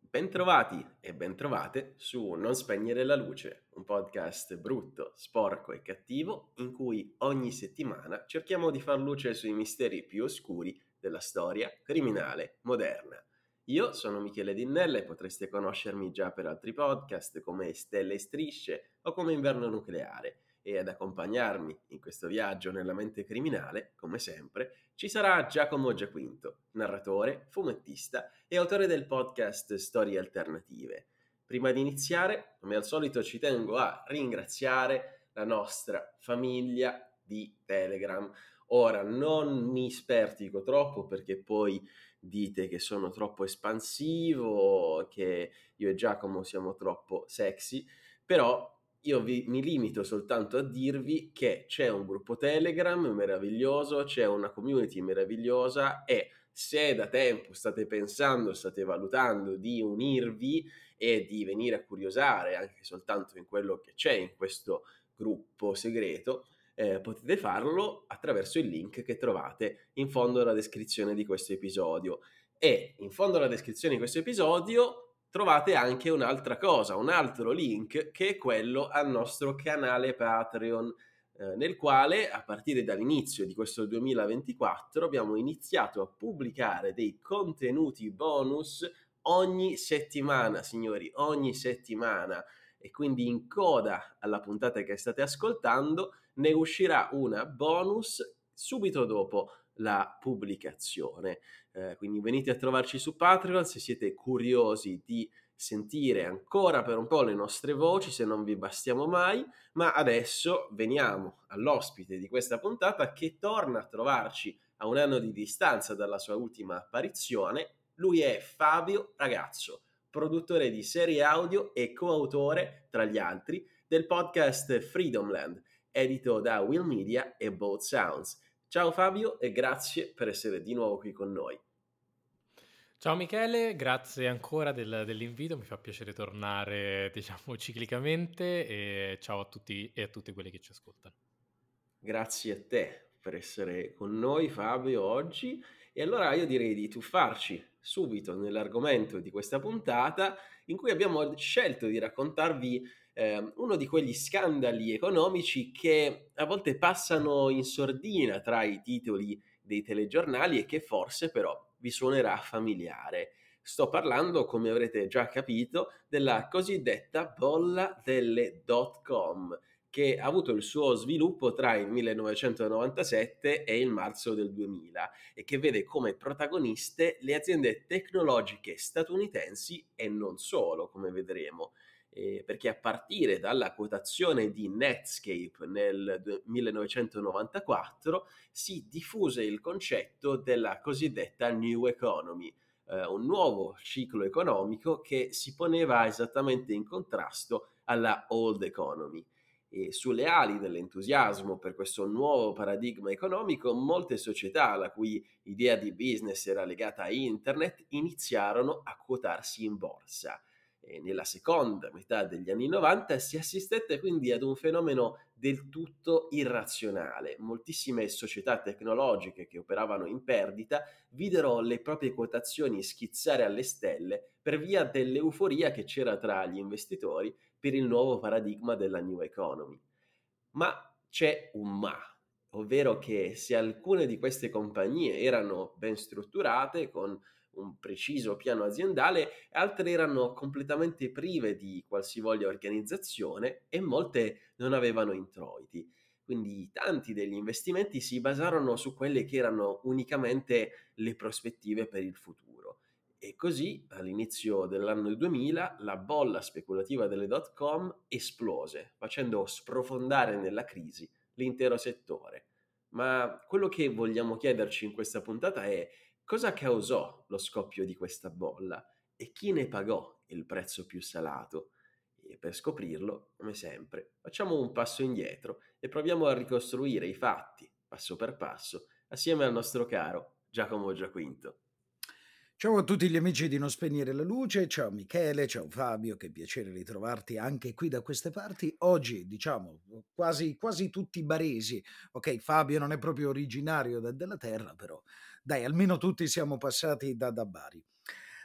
Bentrovati e bentrovate su Non spegnere la luce, un podcast brutto, sporco e cattivo in cui ogni settimana cerchiamo di far luce sui misteri più oscuri della storia criminale moderna. Io sono Michele Dinnella e potreste conoscermi già per altri podcast come Stelle e Strisce o come Inverno Nucleare e ad accompagnarmi in questo viaggio nella mente criminale, come sempre, ci sarà Giacomo Giaquinto, narratore, fumettista e autore del podcast Storie Alternative. Prima di iniziare, come al solito, ci tengo a ringraziare la nostra famiglia di Telegram. Ora, non mi spertico troppo perché poi dite che sono troppo espansivo, che io e Giacomo siamo troppo sexy, però mi limito soltanto a dirvi che c'è un gruppo Telegram meraviglioso, c'è una community meravigliosa e se da tempo state pensando, state valutando di unirvi e di venire a curiosare anche soltanto in quello che c'è in questo gruppo segreto, potete farlo attraverso il link che trovate in fondo alla descrizione di questo episodio. E in fondo alla descrizione di questo episodio trovate anche un'altra cosa, un altro link che è quello al nostro canale Patreon, nel quale a partire dall'inizio di questo 2024 abbiamo iniziato a pubblicare dei contenuti bonus ogni settimana, signori, ogni settimana. E quindi in coda alla puntata che state ascoltando ne uscirà una bonus subito dopo la pubblicazione. Quindi venite a trovarci su Patreon se siete curiosi di sentire ancora per un po' le nostre voci, se non vi bastiamo mai, ma adesso veniamo all'ospite di questa puntata che torna a trovarci a un anno di distanza dalla sua ultima apparizione. Lui è Fabio Ragazzo, produttore di serie audio e coautore, tra gli altri, del podcast Freedomland, edito da Will Media e Both Sounds. Ciao Fabio e grazie per essere di nuovo qui con noi. Ciao Michele, grazie ancora dell'invito, mi fa piacere tornare, diciamo, ciclicamente e ciao a tutti e a tutte quelli che ci ascoltano. Grazie a te per essere con noi Fabio oggi e allora io direi di tuffarci subito nell'argomento di questa puntata in cui abbiamo scelto di raccontarvi uno di quegli scandali economici che a volte passano in sordina tra i titoli dei telegiornali e che forse però vi suonerà familiare. Sto parlando, come avrete già capito, della cosiddetta bolla delle .com, che ha avuto il suo sviluppo tra il 1997 e il marzo del 2000 e che vede come protagoniste le aziende tecnologiche statunitensi e non solo, come vedremo. Perché a partire dalla quotazione di Netscape nel 1994 si diffuse il concetto della cosiddetta New Economy, un nuovo ciclo economico che si poneva esattamente in contrasto alla Old Economy. E sulle ali dell'entusiasmo per questo nuovo paradigma economico, molte società la cui idea di business era legata a internet iniziarono a quotarsi in borsa. E nella seconda metà degli anni 90 si assistette quindi ad un fenomeno del tutto irrazionale. Moltissime società tecnologiche che operavano in perdita videro le proprie quotazioni schizzare alle stelle per via dell'euforia che c'era tra gli investitori per il nuovo paradigma della New Economy. Ma c'è un ma, ovvero che se alcune di queste compagnie erano ben strutturate, con un preciso piano aziendale, altre erano completamente prive di qualsivoglia organizzazione e molte non avevano introiti. Quindi tanti degli investimenti si basarono su quelle che erano unicamente le prospettive per il futuro. E così, all'inizio dell'anno 2000, la bolla speculativa delle .com esplose, facendo sprofondare nella crisi l'intero settore. Ma quello che vogliamo chiederci in questa puntata è: cosa causò lo scoppio di questa bolla e chi ne pagò il prezzo più salato? E per scoprirlo, come sempre, facciamo un passo indietro e proviamo a ricostruire i fatti, passo per passo, assieme al nostro caro Giacomo Giaquinto. Ciao a tutti gli amici di Non Spegnere la Luce, ciao Michele, ciao Fabio, che piacere ritrovarti anche qui da queste parti. Oggi, diciamo, quasi tutti baresi. Ok, Fabio non è proprio originario della terra, però dai, almeno tutti siamo passati da Bari.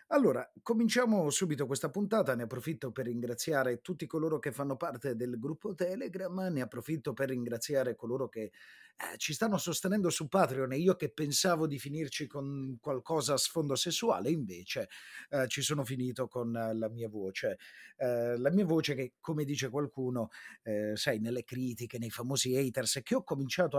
Allora, cominciamo subito questa puntata, ne approfitto per ringraziare tutti coloro che fanno parte del gruppo Telegram, ne approfitto per ringraziare coloro che ci stanno sostenendo su Patreon e io che pensavo di finirci con qualcosa a sfondo sessuale, invece ci sono finito con la mia voce che, come dice qualcuno, sai, nelle critiche, nei famosi haters che ho cominciato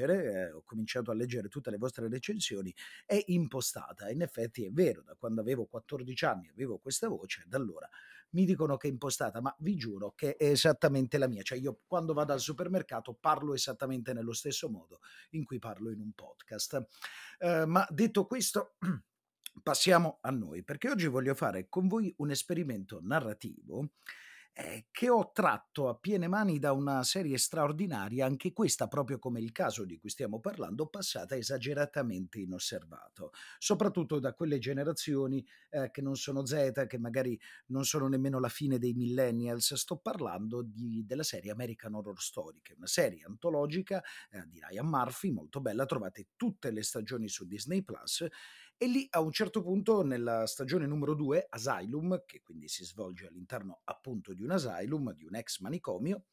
a leggere tutte le vostre recensioni, è impostata. In effetti è vero, da quando avevo 14 anni avevo questa voce, da allora mi dicono che è impostata, ma vi giuro che è esattamente la mia. Cioè io quando vado al supermercato parlo esattamente nello stesso modo in cui parlo in un podcast. Ma detto questo, passiamo a noi, perché oggi voglio fare con voi un esperimento narrativo che ho tratto a piene mani da una serie straordinaria, anche questa, proprio come il caso di cui stiamo parlando, passata esageratamente inosservato, soprattutto da quelle generazioni che non sono Z, che magari non sono nemmeno la fine dei millennials. Sto parlando della serie American Horror Story, che è una serie antologica di Ryan Murphy, molto bella, trovate tutte le stagioni su Disney Plus. E lì a un certo punto, nella stagione numero 2, Asylum, che quindi si svolge all'interno appunto di un asylum, di un ex manicomio,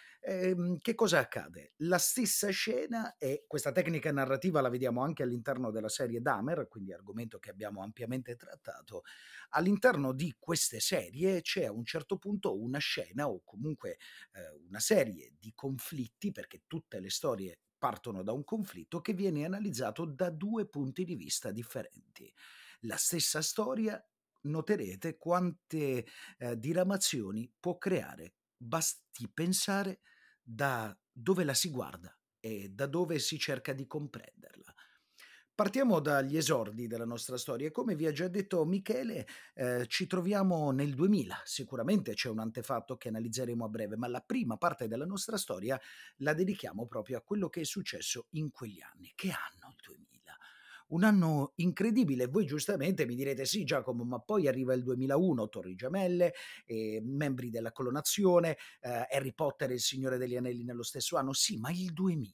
che cosa accade? La stessa scena, e questa tecnica narrativa la vediamo anche all'interno della serie Dahmer, quindi argomento che abbiamo ampiamente trattato. All'interno di queste serie c'è a un certo punto una scena o comunque una serie di conflitti, perché tutte le storie partono da un conflitto che viene analizzato da due punti di vista differenti. La stessa storia, noterete quante diramazioni può creare. Basti pensare da dove la si guarda e da dove si cerca di comprenderla. Partiamo dagli esordi della nostra storia. Come vi ha già detto Michele, ci troviamo nel 2000. Sicuramente c'è un antefatto che analizzeremo a breve, ma la prima parte della nostra storia la dedichiamo proprio a quello che è successo in quegli anni. Che anno il 2000? Un anno incredibile. Voi giustamente mi direte: "Sì Giacomo, ma poi arriva il 2001, Torri Gemelle, membri della clonazione, Harry Potter e il Signore degli Anelli nello stesso anno". Sì, ma il 2000?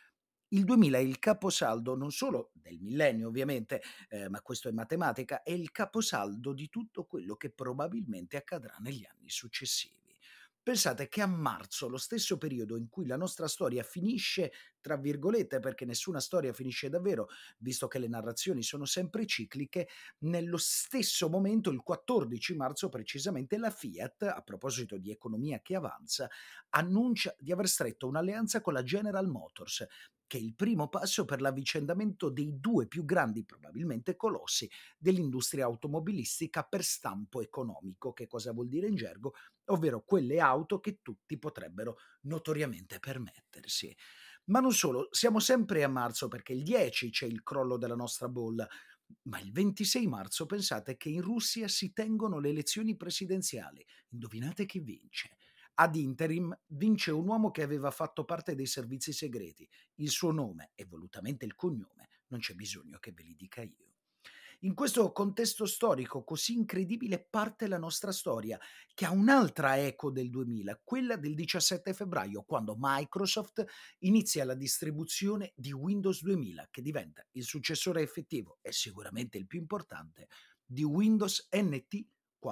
Il 2000 è il caposaldo non solo del millennio ovviamente, ma questo è matematica, è il caposaldo di tutto quello che probabilmente accadrà negli anni successivi. Pensate che a marzo, lo stesso periodo in cui la nostra storia "finisce", tra virgolette, perché nessuna storia finisce davvero, visto che le narrazioni sono sempre cicliche, nello stesso momento, il 14 marzo precisamente, la Fiat, a proposito di economia che avanza, annuncia di aver stretto un'alleanza con la General Motors, che è il primo passo per l'avvicendamento dei due più grandi, probabilmente, colossi dell'industria automobilistica per stampo economico. Che cosa vuol dire in gergo? Ovvero quelle auto che tutti potrebbero notoriamente permettersi. Ma non solo, siamo sempre a marzo, perché il 10 c'è il crollo della nostra bolla, ma il 26 marzo pensate che in Russia si tengono le elezioni presidenziali. Indovinate chi vince? Ad interim vince un uomo che aveva fatto parte dei servizi segreti. Il suo nome e volutamente il cognome non c'è bisogno che ve li dica io. In questo contesto storico così incredibile parte la nostra storia, che ha un'altra eco del 2000, quella del 17 febbraio, quando Microsoft inizia la distribuzione di Windows 2000, che diventa il successore effettivo e sicuramente il più importante di Windows NT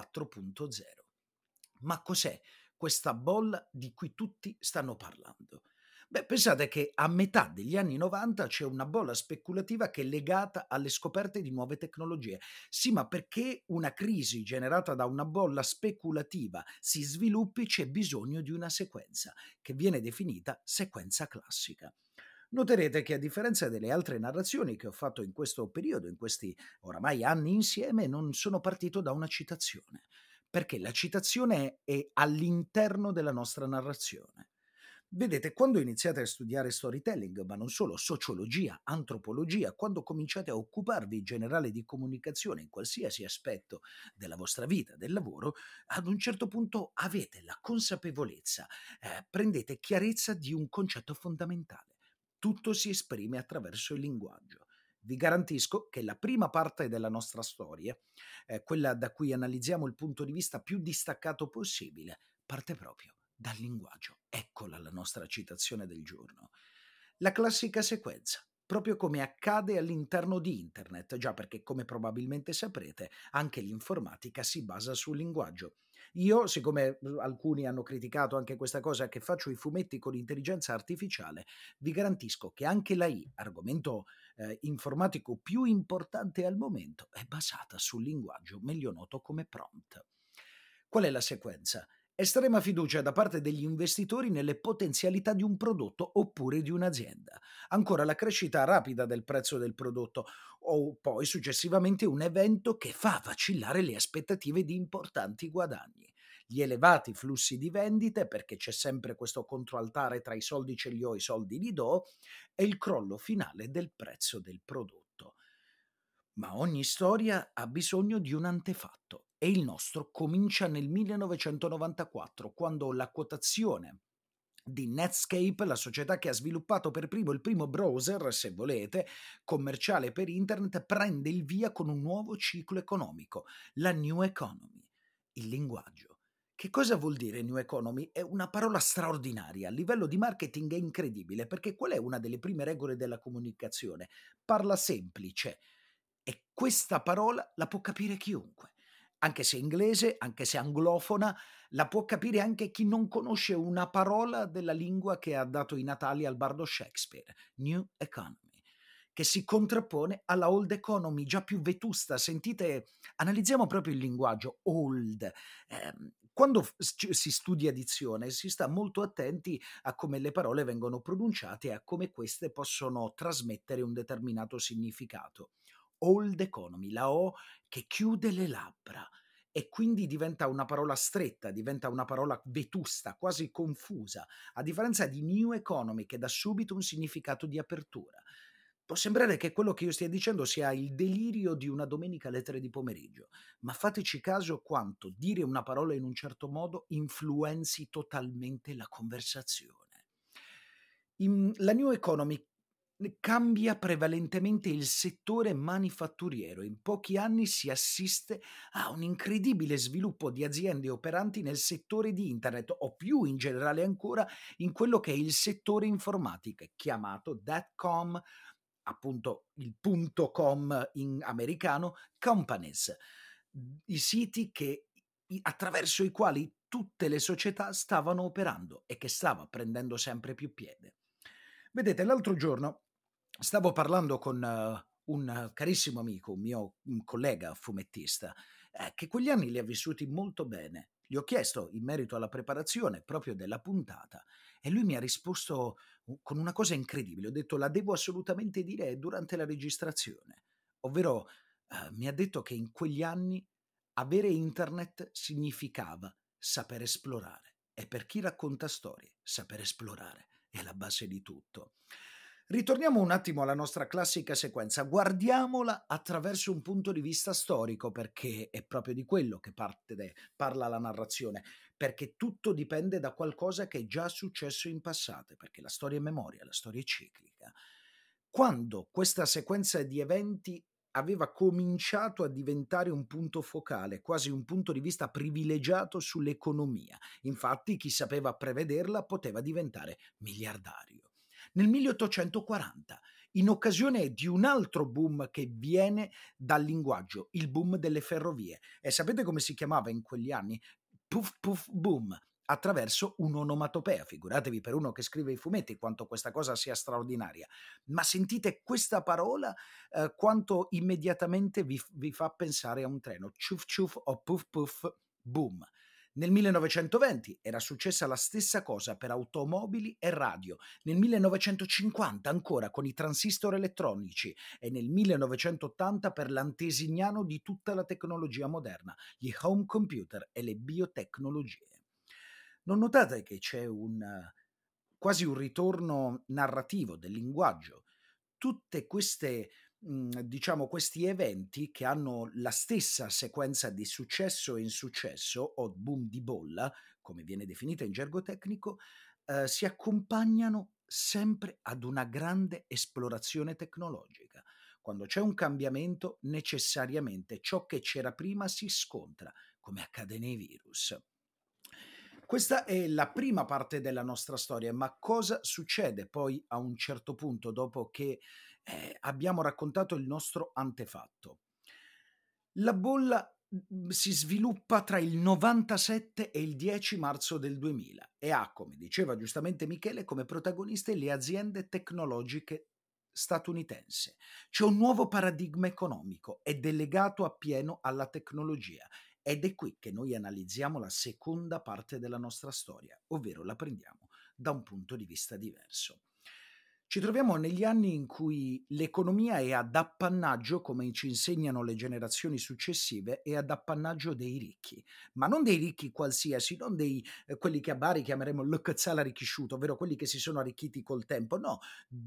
4.0. Ma cos'è questa bolla di cui tutti stanno parlando? Beh, pensate che a metà degli anni 90 c'è una bolla speculativa che è legata alle scoperte di nuove tecnologie. Sì, ma perché una crisi generata da una bolla speculativa si sviluppi, c'è bisogno di una sequenza, che viene definita sequenza classica. Noterete che, a differenza delle altre narrazioni che ho fatto in questo periodo, in questi oramai anni insieme, non sono partito da una citazione, perché la citazione è all'interno della nostra narrazione. Vedete, quando iniziate a studiare storytelling, ma non solo, sociologia, antropologia, quando cominciate a occuparvi in generale di comunicazione in qualsiasi aspetto della vostra vita, del lavoro, ad un certo punto avete la consapevolezza, prendete chiarezza di un concetto fondamentale. Tutto si esprime attraverso il linguaggio. Vi garantisco che la prima parte della nostra storia, quella da cui analizziamo il punto di vista più distaccato possibile, parte proprio dal linguaggio. Eccola la nostra citazione del giorno. La classica sequenza. proprio come accade all'interno di internet, già perché come probabilmente saprete anche l'informatica si basa sul linguaggio. Io, siccome alcuni hanno criticato anche questa cosa, che faccio i fumetti con intelligenza artificiale, vi garantisco che anche l'AI, argomento informatico più importante al momento, è basata sul linguaggio meglio noto come prompt. Qual è la sequenza? Estrema fiducia da parte degli investitori nelle potenzialità di un prodotto oppure di un'azienda. Ancora la crescita rapida del prezzo del prodotto o poi successivamente un evento che fa vacillare le aspettative di importanti guadagni. Gli elevati flussi di vendite, perché c'è sempre questo controaltare tra i soldi ce li ho e i soldi li do, e il crollo finale del prezzo del prodotto. Ma ogni storia ha bisogno di un antefatto e il nostro comincia nel 1994, quando la quotazione di Netscape, la società che ha sviluppato per primo il primo browser, se volete, commerciale per internet, prende il via con un nuovo ciclo economico, la New Economy, il linguaggio. Che cosa vuol dire New Economy? È una parola straordinaria, a livello di marketing è incredibile, perché qual è una delle prime regole della comunicazione? Parla semplice, e questa parola la può capire chiunque, anche se inglese, anche se anglofona, la può capire anche chi non conosce una parola della lingua che ha dato i natali al bardo Shakespeare. New Economy, che si contrappone alla Old Economy, già più vetusta. Sentite, analizziamo proprio il linguaggio old. Quando si studia dizione si sta molto attenti a come le parole vengono pronunciate e a come queste possono trasmettere un determinato significato. Old Economy, la O che chiude le labbra e quindi diventa una parola stretta, diventa una parola vetusta, quasi confusa, a differenza di New Economy che dà subito un significato di apertura. Può sembrare che quello che io stia dicendo sia il delirio di una domenica alle 3 di pomeriggio, ma fateci caso quanto dire una parola in un certo modo influenzi totalmente la conversazione. La New Economy cambia prevalentemente il settore manifatturiero. In pochi anni si assiste a un incredibile sviluppo di aziende operanti nel settore di internet o più in generale ancora in quello che è il settore informatica, chiamato .com, appunto il .com in americano, companies, i siti attraverso i quali tutte le società stavano operando e che stava prendendo sempre più piede. Vedete, l'altro giorno stavo parlando con un carissimo amico, un collega fumettista, che quegli anni li ha vissuti molto bene. Gli ho chiesto in merito alla preparazione proprio della puntata e lui mi ha risposto con una cosa incredibile. Ho detto, la devo assolutamente dire durante la registrazione. Ovvero, mi ha detto che in quegli anni avere internet significava saper esplorare. E per chi racconta storie, saper esplorare è la base di tutto. Ritorniamo un attimo alla nostra classica sequenza, guardiamola attraverso un punto di vista storico, perché è proprio di quello che parla la narrazione, perché tutto dipende da qualcosa che è già successo in passato, perché la storia è memoria, la storia è ciclica. Quando questa sequenza di eventi aveva cominciato a diventare un punto focale, quasi un punto di vista privilegiato sull'economia. Infatti chi sapeva prevederla poteva diventare miliardario. Nel 1840, in occasione di un altro boom che viene dal linguaggio, il boom delle ferrovie. E sapete come si chiamava in quegli anni? Puff puff boom, attraverso un'onomatopea. Figuratevi per uno che scrive i fumetti quanto questa cosa sia straordinaria. Ma sentite questa parola quanto immediatamente vi fa pensare a un treno. Ciuf ciuf o puff puff boom. Nel 1920 era successa la stessa cosa per automobili e radio, nel 1950 ancora con i transistor elettronici e nel 1980 per l'antesignano di tutta la tecnologia moderna, gli home computer e le biotecnologie. Non notate che c'è quasi un ritorno narrativo del linguaggio? Tutte queste diciamo questi eventi che hanno la stessa sequenza di successo e insuccesso o boom di bolla, come viene definita in gergo tecnico, si accompagnano sempre ad una grande esplorazione tecnologica. Quando c'è un cambiamento, necessariamente ciò che c'era prima si scontra, come accade nei virus. Questa è la prima parte della nostra storia, ma cosa succede poi a un certo punto dopo che abbiamo raccontato il nostro antefatto. La bolla si sviluppa tra il 97 e il 10 marzo del 2000 e ha, come diceva giustamente Michele, come protagoniste le aziende tecnologiche statunitensi. C'è un nuovo paradigma economico ed è legato appieno alla tecnologia. Ed è qui che noi analizziamo la seconda parte della nostra storia, ovvero la prendiamo da un punto di vista diverso. Ci troviamo negli anni in cui l'economia è ad appannaggio, come ci insegnano le generazioni successive, è ad appannaggio dei ricchi, ma non dei ricchi qualsiasi, non dei quelli che a Bari chiameremo l'Occazala arricchisciuto, ovvero quelli che si sono arricchiti col tempo, no.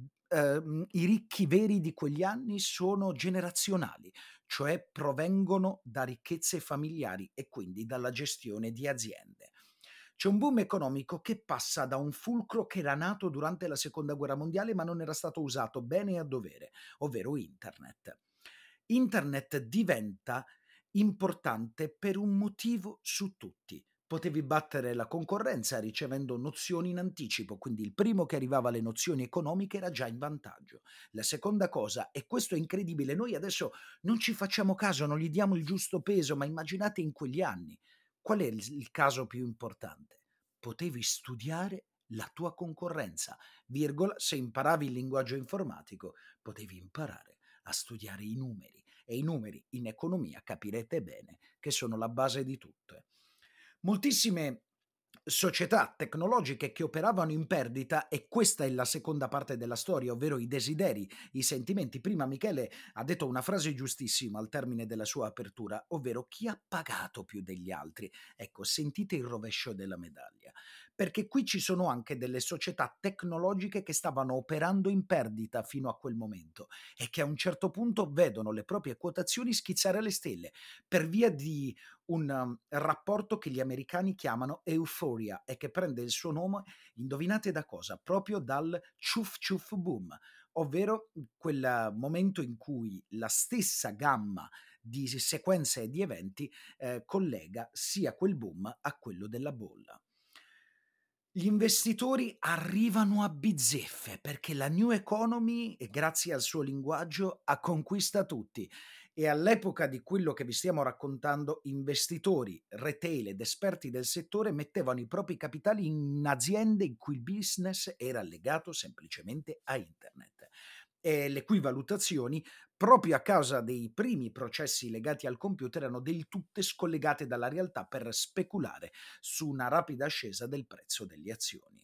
I ricchi veri di quegli anni sono generazionali, cioè provengono da ricchezze familiari e quindi dalla gestione di aziende. C'è un boom economico che passa da un fulcro che era nato durante la seconda guerra mondiale ma non era stato usato bene e a dovere, ovvero internet. Internet diventa importante per un motivo su tutti. Potevi battere la concorrenza ricevendo nozioni in anticipo, quindi il primo che arrivava alle nozioni economiche era già in vantaggio. La seconda cosa, e questo è incredibile, noi adesso non ci facciamo caso, non gli diamo il giusto peso, ma immaginate in quegli anni. Qual è il caso più importante? Potevi studiare la tua concorrenza, virgola, se imparavi il linguaggio informatico, potevi imparare a studiare i numeri e i numeri in economia capirete bene che sono la base di tutto. Moltissime società tecnologiche che operavano in perdita, e questa è la seconda parte della storia, ovvero i desideri, i sentimenti. Prima Michele ha detto una frase giustissima al termine della sua apertura, ovvero chi ha pagato più degli altri. Ecco, sentite il rovescio della medaglia, perché qui ci sono anche delle società tecnologiche che stavano operando in perdita fino a quel momento e che a un certo punto vedono le proprie quotazioni schizzare alle stelle per via di un rapporto che gli americani chiamano Euphoria e che prende il suo nome, indovinate da cosa? Proprio dal ciuff ciuff boom, ovvero quel momento in cui la stessa gamma di sequenze e di eventi collega sia quel boom a quello della bolla. Gli investitori arrivano a bizzeffe perché la new economy, grazie al suo linguaggio, conquista tutti. E all'epoca di quello che vi stiamo raccontando, investitori, retail ed esperti del settore mettevano i propri capitali in aziende in cui il business era legato semplicemente a internet. E le cui valutazioni, proprio a causa dei primi processi legati al computer, erano del tutto scollegate dalla realtà per speculare su una rapida ascesa del prezzo delle azioni.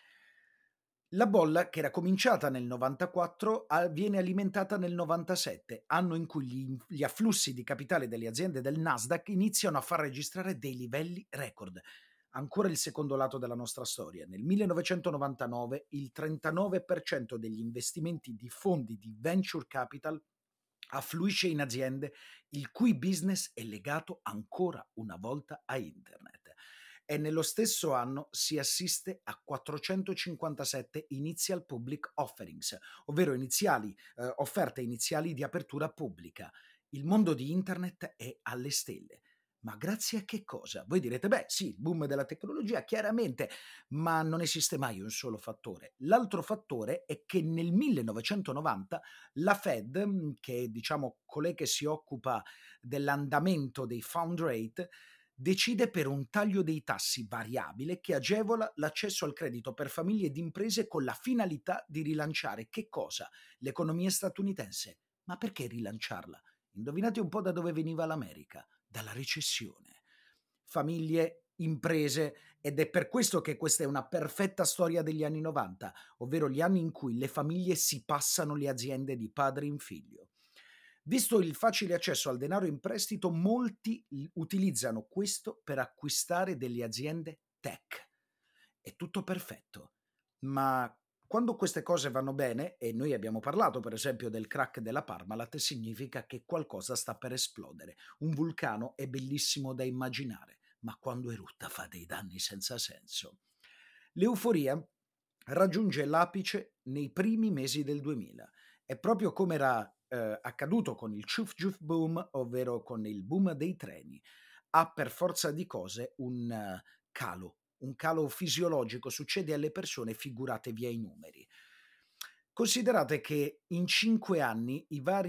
La bolla, che era cominciata nel 94, viene alimentata nel 97, anno in cui gli afflussi di capitale delle aziende del Nasdaq iniziano a far registrare dei livelli record. Ancora il secondo lato della nostra storia. Nel 1999 il 39% degli investimenti di fondi di venture capital affluisce in aziende il cui business è legato ancora una volta a internet. E nello stesso anno si assiste a 457 initial public offerings, ovvero offerte iniziali di apertura pubblica. Il mondo di internet è alle stelle. Ma grazie a che cosa? Voi direte, beh sì, il boom della tecnologia, chiaramente, ma non esiste mai un solo fattore. L'altro fattore è che nel 1990 la Fed, che è diciamo colei che si occupa dell'andamento dei fund rate, decide per un taglio dei tassi variabile che agevola l'accesso al credito per famiglie ed imprese con la finalità di rilanciare che cosa? L'economia statunitense. Ma perché rilanciarla? Indovinate un po' da dove veniva l'America? Dalla recessione. Famiglie, imprese, ed è per questo che questa è una perfetta storia degli anni 90, ovvero gli anni in cui le famiglie si passano le aziende di padre in figlio. Visto il facile accesso al denaro in prestito, molti utilizzano questo per acquistare delle aziende tech. È tutto perfetto, ma quando queste cose vanno bene, e noi abbiamo parlato per esempio del crack della Parmalat, significa che qualcosa sta per esplodere. Un vulcano è bellissimo da immaginare, ma quando erutta fa dei danni senza senso. L'euforia raggiunge l'apice nei primi mesi del 2000. È proprio come era accaduto con il Ciuff Ciuff Boom, ovvero con il boom dei treni. Ha per forza di cose un calo fisiologico, succede alle persone, figuratevi ai numeri. Considerate che in 5 anni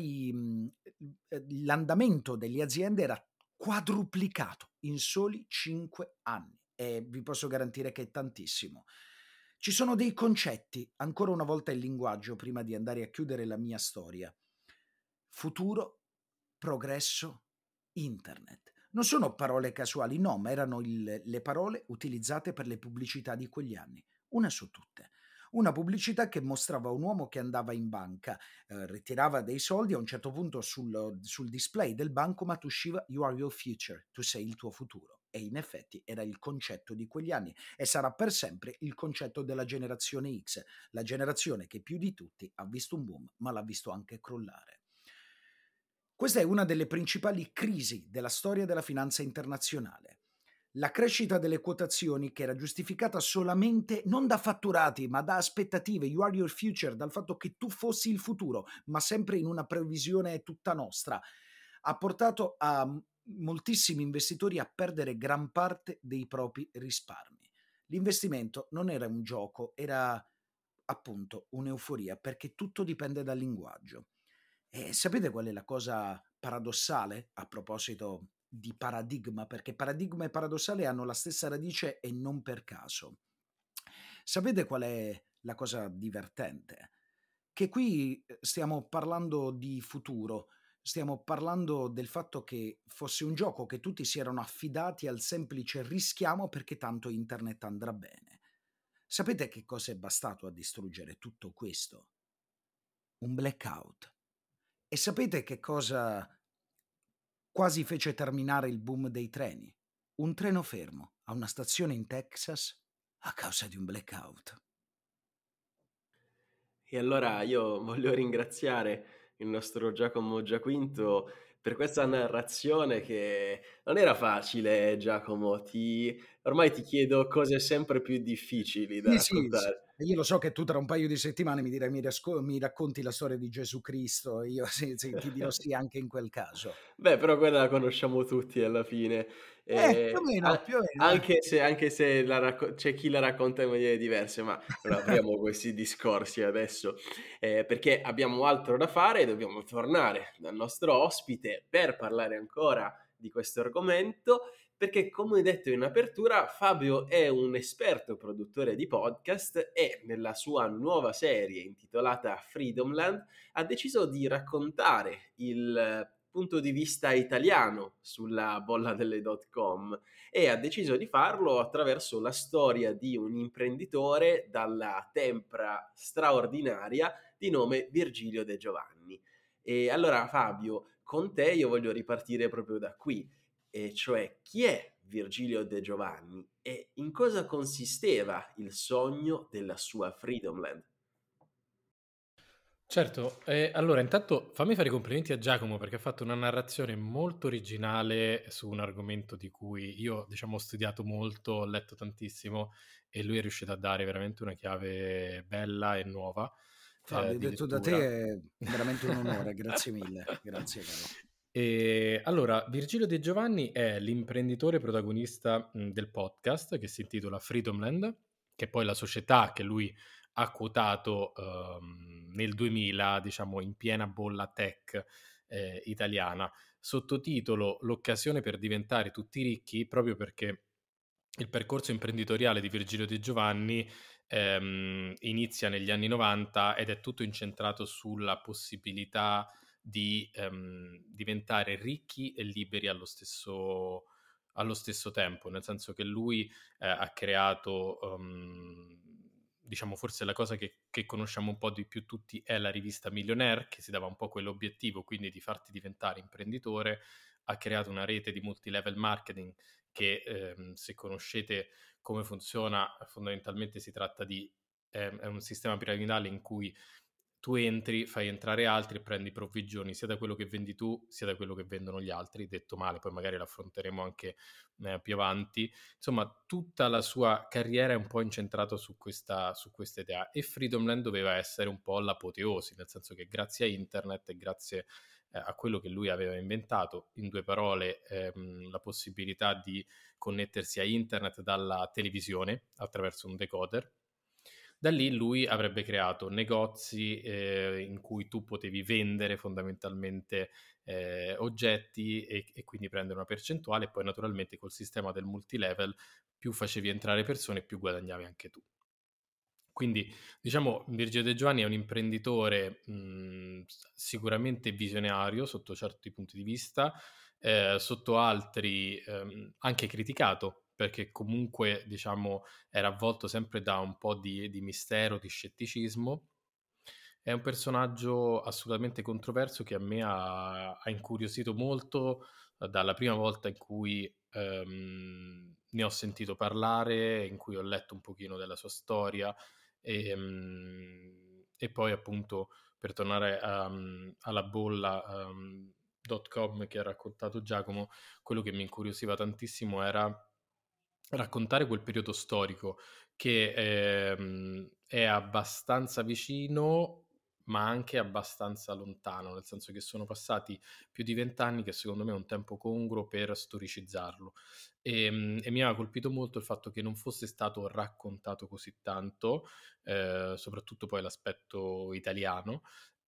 l'andamento delle aziende era quadruplicato in soli 5 anni e vi posso garantire che è tantissimo. Ci sono dei concetti, ancora una volta il linguaggio prima di andare a chiudere la mia storia. Futuro, progresso, internet. Non sono parole casuali, no, ma erano le parole utilizzate per le pubblicità di quegli anni, una su tutte. Una pubblicità che mostrava un uomo che andava in banca, ritirava dei soldi, a un certo punto sul display del bancomat usciva "You are your future", tu sei il tuo futuro. E in effetti era il concetto di quegli anni e sarà per sempre il concetto della generazione X, la generazione che più di tutti ha visto un boom, ma l'ha visto anche crollare. Questa è una delle principali crisi della storia della finanza internazionale. La crescita delle quotazioni, che era giustificata solamente non da fatturati, ma da aspettative, "you are your future", dal fatto che tu fossi il futuro, ma sempre in una previsione tutta nostra, ha portato a moltissimi investitori a perdere gran parte dei propri risparmi. L'investimento non era un gioco, era appunto un'euforia, perché tutto dipende dal linguaggio. E sapete qual è la cosa paradossale a proposito di paradigma? Perché paradigma e paradossale hanno la stessa radice e non per caso. Sapete qual è la cosa divertente? Che qui stiamo parlando di futuro, stiamo parlando del fatto che fosse un gioco che tutti si erano affidati al semplice rischiamo perché tanto internet andrà bene. Sapete che cosa è bastato a distruggere tutto questo? Un blackout. E sapete che cosa quasi fece terminare il boom dei treni? Un treno fermo a una stazione in Texas a causa di un blackout. E allora io voglio ringraziare il nostro Giacomo Giaquinto per questa narrazione che non era facile, Giacomo. Ormai ti chiedo cose sempre più difficili da Sì, sì, sì. raccontare. Io lo so che tu tra un paio di settimane mi dirai mi racconti la storia di Gesù Cristo, io sì, sì, ti dirò sì anche in quel caso. Beh, però quella la conosciamo tutti alla fine. Più o meno, Anche se c'è chi la racconta in maniere diverse, ma non apriamo questi discorsi adesso, perché abbiamo altro da fare e dobbiamo tornare dal nostro ospite per parlare ancora di questo argomento, perché come detto in apertura, Fabio è un esperto produttore di podcast e nella sua nuova serie intitolata Freedomland ha deciso di raccontare il punto di vista italiano sulla bolla delle .com e ha deciso di farlo attraverso la storia di un imprenditore dalla tempra straordinaria di nome Virgilio De Giovanni. E allora Fabio, con te io voglio ripartire proprio da qui, e cioè chi è Virgilio De Giovanni e in cosa consisteva il sogno della sua Freedomland? Certo, allora intanto fammi fare i complimenti a Giacomo perché ha fatto una narrazione molto originale su un argomento di cui io, diciamo, ho studiato molto, ho letto tantissimo e lui è riuscito a dare veramente una chiave bella e nuova Fabio, di detto da lettura. te è veramente un onore, grazie mille, grazie caro. E allora, Virgilio De Giovanni è l'imprenditore protagonista del podcast che si intitola Freedomland, che è poi la società che lui ha quotato nel 2000, diciamo in piena bolla tech italiana, sottotitolo "L'occasione per diventare tutti ricchi", proprio perché il percorso imprenditoriale di Virgilio De Giovanni inizia negli anni 90 ed è tutto incentrato sulla possibilità di diventare ricchi e liberi allo stesso tempo, nel senso che lui ha creato, diciamo, forse la cosa che conosciamo un po' di più tutti è la rivista Millionaire, che si dava un po' quell'obiettivo, quindi di farti diventare imprenditore. Ha creato una rete di multilevel marketing che, se conoscete come funziona, fondamentalmente si tratta di è un sistema piramidale in cui tu entri, fai entrare altri e prendi provvigioni sia da quello che vendi tu, sia da quello che vendono gli altri, detto male, poi magari l'affronteremo anche più avanti. Insomma, tutta la sua carriera è un po' incentrata su questa idea e Freedomland doveva essere un po' l'apoteosi, nel senso che grazie a internet e grazie a quello che lui aveva inventato, in due parole, la possibilità di connettersi a internet dalla televisione attraverso un decoder, Da lì lui avrebbe creato negozi in cui tu potevi vendere fondamentalmente oggetti e quindi prendere una percentuale, e poi naturalmente col sistema del multilevel più facevi entrare persone più guadagnavi anche tu. Quindi diciamo Virgilio De Giovanni è un imprenditore sicuramente visionario sotto certi punti di vista, sotto altri anche criticato, perché comunque diciamo era avvolto sempre da un po' di mistero, di scetticismo. È un personaggio assolutamente controverso che a me ha incuriosito molto dalla prima volta in cui ne ho sentito parlare, in cui ho letto un pochino della sua storia e poi appunto per tornare alla bolla .com che ha raccontato Giacomo, quello che mi incuriosiva tantissimo era raccontare quel periodo storico che è abbastanza vicino ma anche abbastanza lontano, nel senso che sono passati più di 20 anni, che secondo me è un tempo congruo per storicizzarlo. E mi aveva colpito molto il fatto che non fosse stato raccontato così tanto, soprattutto poi l'aspetto italiano,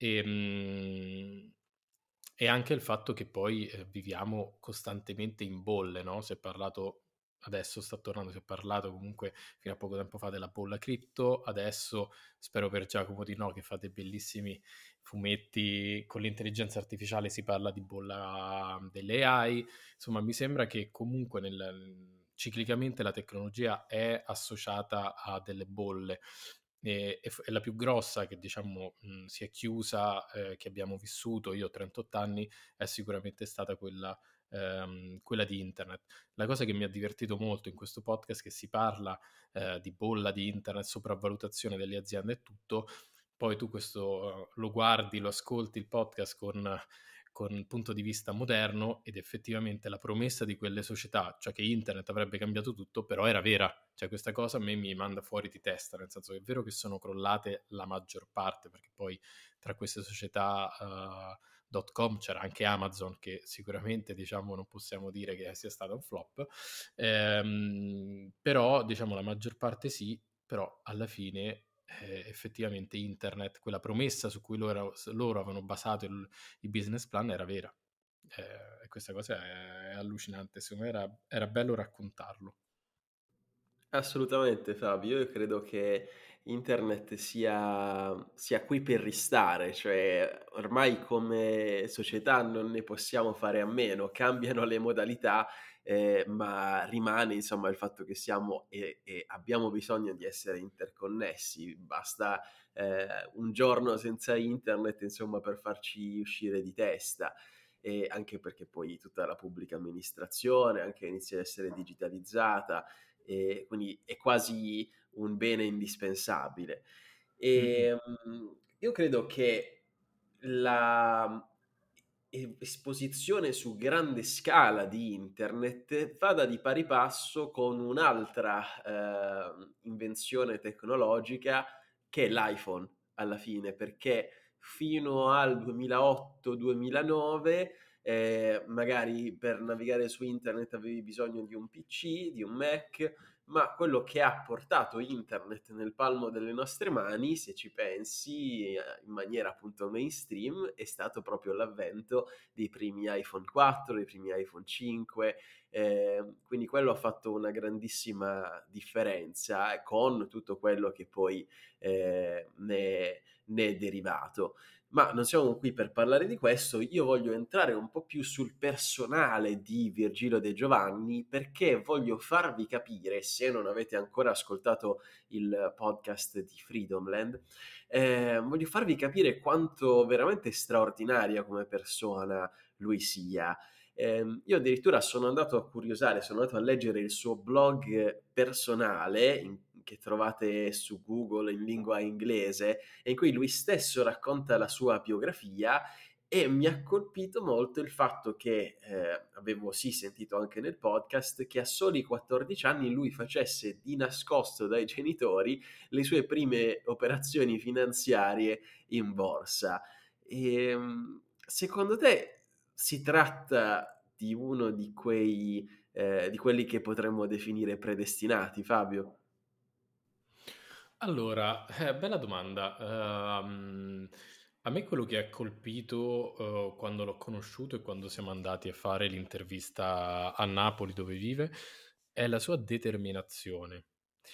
e anche il fatto che poi viviamo costantemente in bolle, no? Si è parlato, adesso sta tornando, si è parlato comunque fino a poco tempo fa della bolla cripto, adesso spero per Giacomo di no, che fa dei bellissimi fumetti con l'intelligenza artificiale, si parla di bolla delle AI, insomma mi sembra che comunque ciclicamente la tecnologia è associata a delle bolle e la più grossa che diciamo si è chiusa, che abbiamo vissuto, io ho 38 anni, è sicuramente stata quella di internet. La cosa che mi ha divertito molto in questo podcast è che si parla di bolla di internet, sopravvalutazione delle aziende e tutto, poi tu questo lo guardi, lo ascolti il podcast con il punto di vista moderno ed effettivamente la promessa di quelle società, cioè che internet avrebbe cambiato tutto, però era vera. Cioè questa cosa a me mi manda fuori di testa, nel senso che è vero che sono crollate la maggior parte, perché poi tra queste società .com c'era anche Amazon, che sicuramente diciamo non possiamo dire che sia stato un flop, però diciamo la maggior parte sì, però alla fine effettivamente internet, quella promessa su cui loro avevano basato il business plan era vera. E questa cosa è allucinante, secondo me era bello raccontarlo. Assolutamente Fabio, io credo che internet sia qui per restare, cioè ormai come società non ne possiamo fare a meno, cambiano le modalità, ma rimane insomma il fatto che siamo e abbiamo bisogno di essere interconnessi. Basta, un giorno senza internet insomma per farci uscire di testa. E anche perché poi tutta la pubblica amministrazione anche inizia a essere digitalizzata, e quindi è quasi un bene indispensabile. Mh-mh. Io credo che la esposizione su grande scala di internet vada di pari passo con un'altra, invenzione tecnologica che è l'iPhone alla fine, perché fino al 2008, 2009 magari per navigare su internet avevi bisogno di un PC, di un Mac, ma quello che ha portato internet nel palmo delle nostre mani, se ci pensi, in maniera appunto mainstream, è stato proprio l'avvento dei primi iPhone 4, dei primi iPhone 5, quindi quello ha fatto una grandissima differenza con tutto quello che poi ne è derivato. Ma non siamo qui per parlare di questo, io voglio entrare un po' più sul personale di Virgilio De Giovanni perché voglio farvi capire, se non avete ancora ascoltato il podcast di Freedomland, voglio farvi capire quanto veramente straordinaria come persona lui sia. Io addirittura sono andato a curiosare, sono andato a leggere il suo blog personale che trovate su Google in lingua inglese e in cui lui stesso racconta la sua biografia e mi ha colpito molto il fatto che, avevo sì sentito anche nel podcast, che a soli 14 anni lui facesse di nascosto dai genitori le sue prime operazioni finanziarie in borsa. Secondo te si tratta di uno di quelli che potremmo definire predestinati, Fabio? Allora, bella domanda. A me quello che ha colpito, quando l'ho conosciuto e quando siamo andati a fare l'intervista a Napoli dove vive, è la sua determinazione.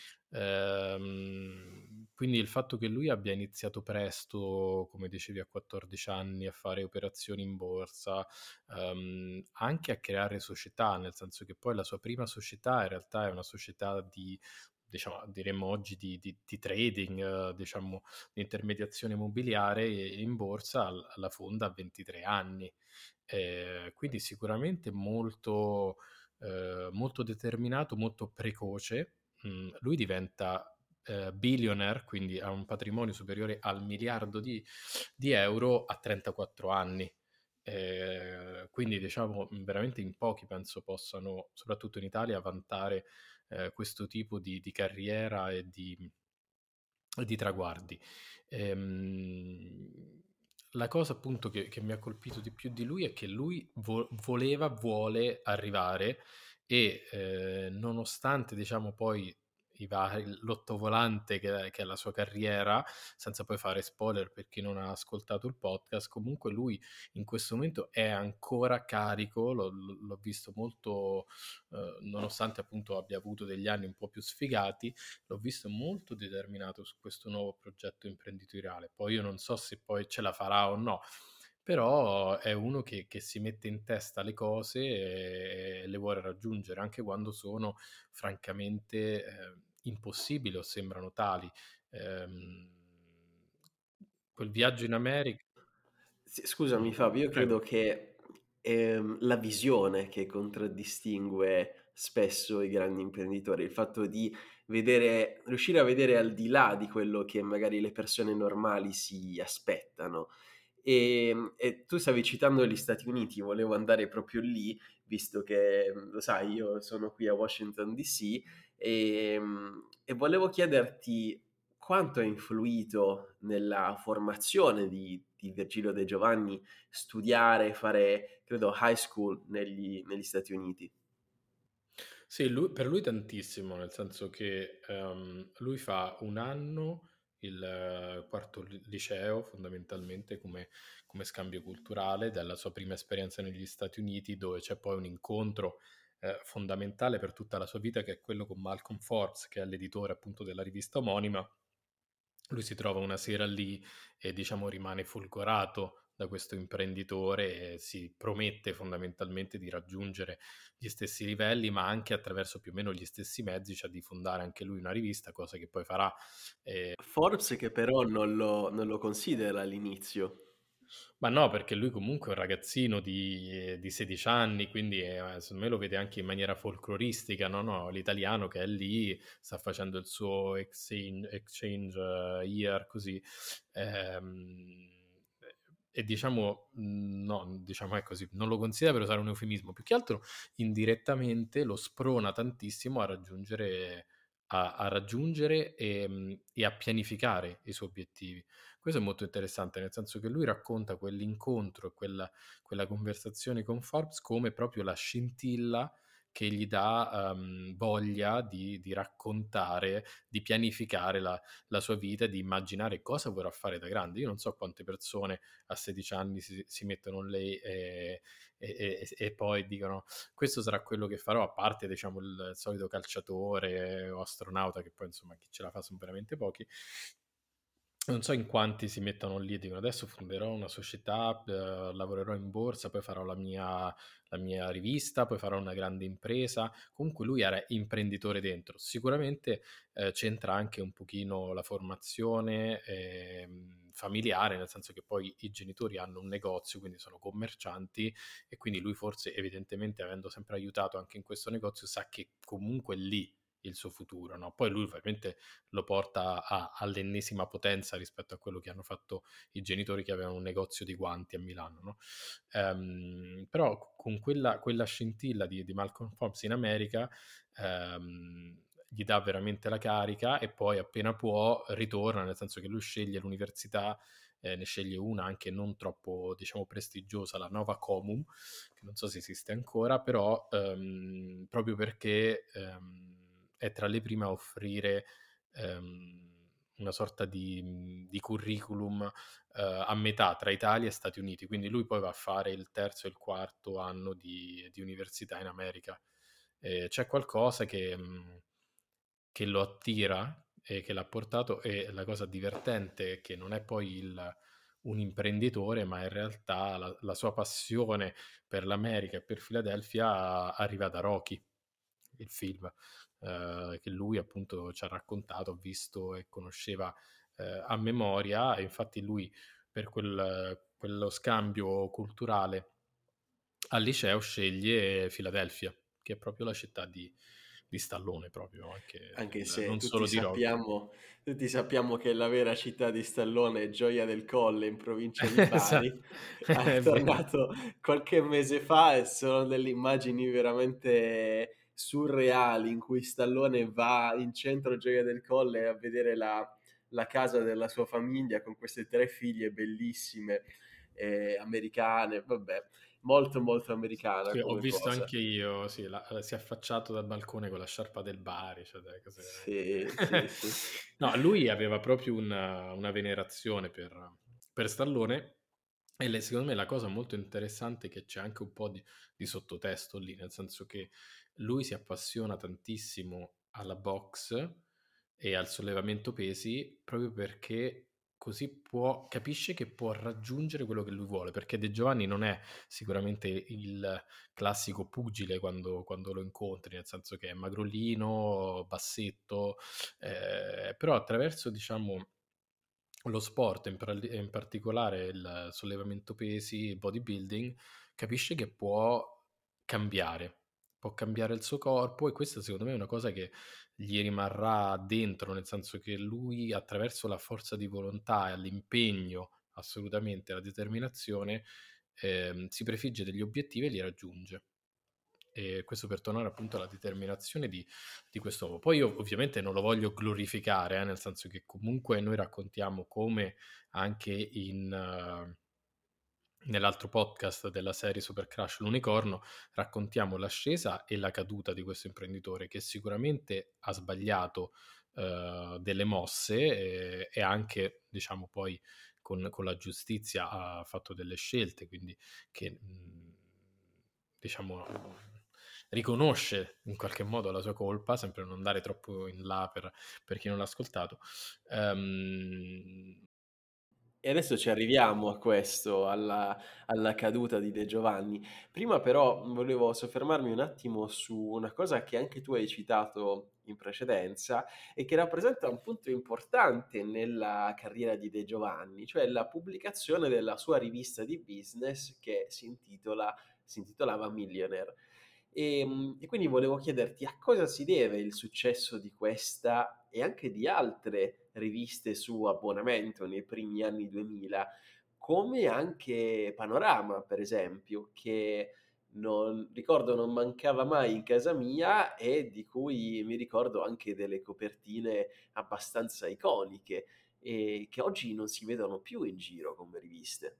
Quindi il fatto che lui abbia iniziato presto, come dicevi, a 14 anni a fare operazioni in borsa, anche a creare società, nel senso che poi la sua prima società in realtà è una società di, diciamo, diremmo oggi di trading, diciamo, di intermediazione immobiliare in borsa, la fonda a 23 anni. Quindi sicuramente molto, molto determinato, molto precoce. Lui diventa billionaire, quindi ha un patrimonio superiore al miliardo di euro a 34 anni. Quindi diciamo veramente in pochi penso possano, soprattutto in Italia, vantare questo tipo di carriera e di traguardi. Ehm, la cosa appunto che mi ha colpito di più di lui è che lui vuole arrivare e nonostante diciamo poi l'ottovolante che è la sua carriera, senza poi fare spoiler per chi non ha ascoltato il podcast, comunque lui in questo momento è ancora carico, l'ho visto molto, nonostante appunto abbia avuto degli anni un po' più sfigati, l'ho visto molto determinato su questo nuovo progetto imprenditoriale. Poi io non so se poi ce la farà o no, però è uno che si mette in testa le cose e le vuole raggiungere, anche quando sono francamente impossibili o sembrano tali. Ehm, quel viaggio in America. Sì, scusami Fabio, io Prego. credo che la visione che contraddistingue spesso i grandi imprenditori, il fatto di riuscire a vedere al di là di quello che magari le persone normali si aspettano. E tu stavi citando gli Stati Uniti, volevo andare proprio lì, visto che, lo sai, io sono qui a Washington DC, e volevo chiederti quanto ha influito nella formazione di Virgilio De Giovanni studiare, fare, credo, high school negli Stati Uniti. Sì, per lui tantissimo, nel senso che lui fa un anno il quarto liceo fondamentalmente come scambio culturale della sua prima esperienza negli Stati Uniti, dove c'è poi un incontro fondamentale per tutta la sua vita, che è quello con Malcolm Forbes, che è l'editore appunto della rivista omonima. Lui si trova una sera lì e diciamo rimane folgorato da questo imprenditore e si promette fondamentalmente di raggiungere gli stessi livelli, ma anche attraverso più o meno gli stessi mezzi, cioè di fondare anche lui una rivista, cosa che poi farà. Forbes che però non lo considera all'inizio. Ma no, perché lui comunque è un ragazzino di 16 anni, quindi secondo me lo vede anche in maniera folcloristica, no? No, l'italiano che è lì, sta facendo il suo exchange year, così. Ehm, e diciamo, no, diciamo è così, non lo considera per usare un eufemismo, più che altro indirettamente lo sprona tantissimo a raggiungere e a pianificare i suoi obiettivi. Questo è molto interessante, nel senso che lui racconta quell'incontro, quella conversazione con Forbes come proprio la scintilla che gli dà voglia di raccontare, di pianificare la sua vita, di immaginare cosa vorrà fare da grande. Io non so quante persone a 16 anni si mettono lì e poi dicono questo sarà quello che farò, a parte diciamo il solito calciatore o astronauta, che poi insomma chi ce la fa sono veramente pochi. Non so in quanti si mettono lì e dicono adesso fonderò una società, lavorerò in borsa, poi farò la mia rivista, poi farò una grande impresa. Comunque lui era imprenditore dentro. Sicuramente c'entra anche un pochino la formazione familiare, nel senso che poi i genitori hanno un negozio, quindi sono commercianti e quindi lui forse evidentemente avendo sempre aiutato anche in questo negozio sa che comunque è lì il suo futuro, no? Poi lui ovviamente lo porta all'ennesima potenza rispetto a quello che hanno fatto i genitori che avevano un negozio di guanti a Milano, no? Però con quella scintilla di Malcolm Forbes in America gli dà veramente la carica e poi appena può ritorna, nel senso che lui sceglie l'università, ne sceglie una anche non troppo, diciamo, prestigiosa, la Nova Comum, che non so se esiste ancora, però proprio perché è tra le prime a offrire una sorta di curriculum a metà tra Italia e Stati Uniti, quindi lui poi va a fare il terzo e il quarto anno di università in America. C'è qualcosa che lo attira e che l'ha portato, e la cosa divertente è che non è poi un imprenditore, ma in realtà la sua passione per l'America e per Filadelfia arriva da Rocky, il film, che lui appunto ci ha raccontato, ha visto e conosceva a memoria, e infatti lui per quello scambio culturale al liceo sceglie Filadelfia, che è proprio la città di Stallone, proprio anche Anche se non solo di Rocky. tutti sappiamo che la vera città di Stallone è Gioia del Colle in provincia di Bari. Esatto, È è vero. tornato qualche mese fa e sono delle immagini veramente surreali in cui Stallone va in centro a Gioia del Colle a vedere la casa della sua famiglia con queste tre figlie bellissime, americane, vabbè, molto molto americana Sì, ho come visto cosa. anche io, sì, si è affacciato dal balcone con la sciarpa del Bari, cioè delle cose Sì, veramente... sì, sì. No, lui aveva proprio una venerazione per Stallone, e secondo me la cosa molto interessante è che c'è anche un po' di sottotesto lì, nel senso che lui si appassiona tantissimo alla box e al sollevamento pesi proprio perché così capisce che può raggiungere quello che lui vuole, perché De Giovanni non è sicuramente il classico pugile quando lo incontri, nel senso che è magrolino, bassetto, però attraverso, diciamo, lo sport, in particolare il sollevamento pesi, il bodybuilding, capisce che può cambiare il suo corpo, e questa secondo me è una cosa che gli rimarrà dentro, nel senso che lui attraverso la forza di volontà e l'impegno, assolutamente, la determinazione, si prefigge degli obiettivi e li raggiunge. E questo per tornare appunto alla determinazione di quest'uomo. Poi io ovviamente non lo voglio glorificare, nel senso che comunque noi raccontiamo come anche nell'altro podcast della serie Super Crash l'unicorno, raccontiamo l'ascesa e la caduta di questo imprenditore, che sicuramente ha sbagliato delle mosse, e anche, diciamo, poi con la giustizia ha fatto delle scelte, quindi che diciamo riconosce in qualche modo la sua colpa, sempre non andare troppo in là per chi non l'ha ascoltato. Ehm, E adesso ci arriviamo a questo, alla caduta di De Giovanni. Prima però volevo soffermarmi un attimo su una cosa che anche tu hai citato in precedenza e che rappresenta un punto importante nella carriera di De Giovanni, cioè la pubblicazione della sua rivista di business che si intitolava Millionaire. E quindi volevo chiederti a cosa si deve il successo di questa e anche di altre riviste su abbonamento nei primi anni 2000, come anche Panorama, per esempio, che non mancava mai in casa mia e di cui mi ricordo anche delle copertine abbastanza iconiche e che oggi non si vedono più in giro come riviste.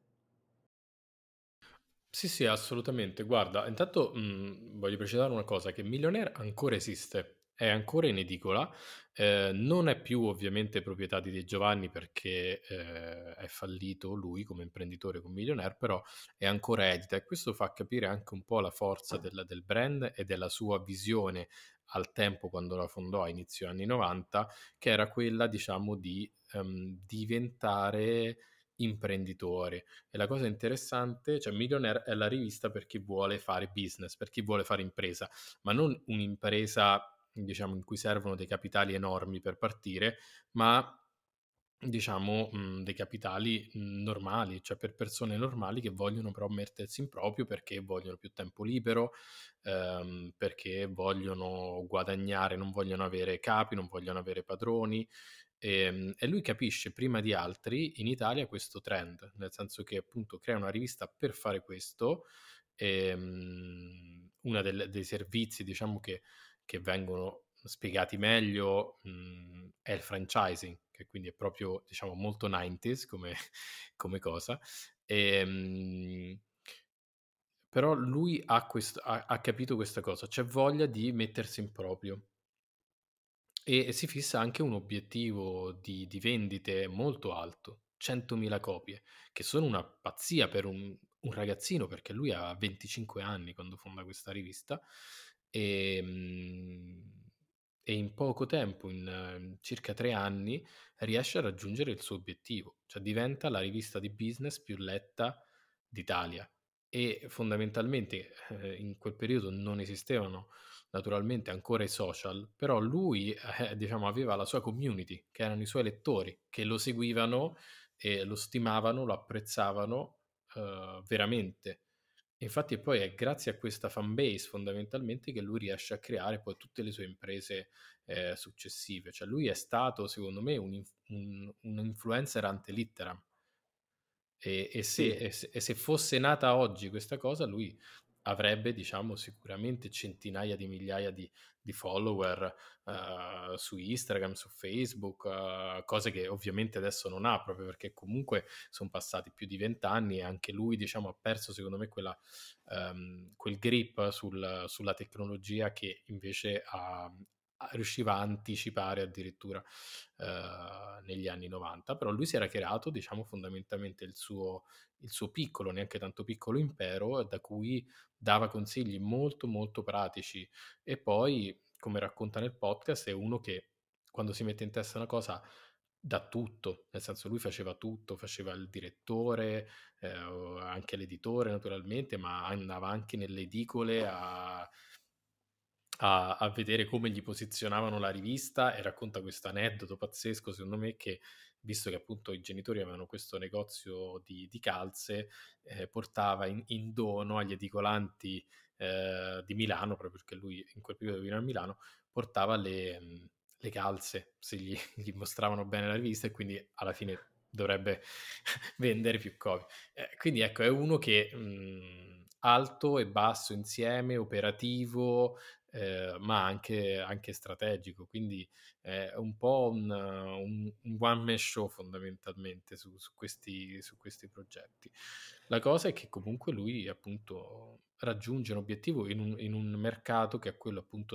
Sì, sì, assolutamente. Guarda, intanto voglio precisare una cosa, che Millionaire ancora esiste, è ancora in edicola, non è più ovviamente proprietà di De Giovanni perché è fallito lui come imprenditore con Millionaire, però è ancora edita, e questo fa capire anche un po' la forza del brand e della sua visione al tempo quando la fondò a inizio anni 90, che era quella, diciamo, di diventare imprenditore. E la cosa interessante, cioè Millionaire è la rivista per chi vuole fare business, per chi vuole fare impresa, ma non un'impresa, diciamo, in cui servono dei capitali enormi per partire, ma diciamo dei capitali normali, cioè per persone normali che vogliono però mettersi in proprio perché vogliono più tempo libero, perché vogliono guadagnare, non vogliono avere capi, non vogliono avere padroni. E lui capisce prima di altri in Italia questo trend, nel senso che appunto crea una rivista per fare questo. Uno dei servizi, diciamo, che vengono spiegati meglio è il franchising, che quindi è proprio, diciamo, molto 90s come cosa. Ehm, Però lui ha capito questa cosa, c'è voglia di mettersi in proprio, e si fissa anche un obiettivo di vendite molto alto, 100.000 copie, che sono una pazzia per un ragazzino, perché lui ha 25 anni quando fonda questa rivista, e, e in poco tempo, in circa 3 anni, riesce a raggiungere il suo obiettivo, cioè diventa la rivista di business più letta d'Italia. E fondamentalmente in quel periodo non esistevano naturalmente ancora i social, però lui diciamo aveva la sua community, che erano i suoi lettori, che lo seguivano e lo stimavano, lo apprezzavano veramente. Infatti poi è grazie a questa fan base fondamentalmente che lui riesce a creare poi tutte le sue imprese successive. Cioè lui è stato secondo me un influencer ante litteram. Sì. E se fosse nata oggi questa cosa, lui avrebbe, diciamo, sicuramente centinaia di migliaia di follower su Instagram, su Facebook, cose che ovviamente adesso non ha, proprio perché comunque sono passati più di 20 anni e anche lui, diciamo, ha perso secondo me quel grip sulla tecnologia che invece riusciva a anticipare addirittura negli anni 90, però lui si era creato, diciamo, fondamentalmente il suo piccolo, neanche tanto piccolo impero, da cui dava consigli molto molto pratici. E poi, come racconta nel podcast, è uno che quando si mette in testa una cosa dà tutto, nel senso lui faceva tutto, faceva il direttore, anche l'editore naturalmente, ma andava anche nelle edicole a vedere come gli posizionavano la rivista, e racconta questo aneddoto pazzesco secondo me, che visto che appunto i genitori avevano questo negozio di calze, portava in dono agli edicolanti di Milano, proprio perché lui in quel periodo viveva a Milano, portava le calze se gli mostravano bene la rivista, e quindi alla fine dovrebbe vendere più copie. Quindi ecco, è uno che alto e basso insieme, operativo, ma anche strategico, quindi è un po' un one man show fondamentalmente su questi progetti. La cosa è che comunque lui appunto raggiunge un obiettivo in un mercato che è quello appunto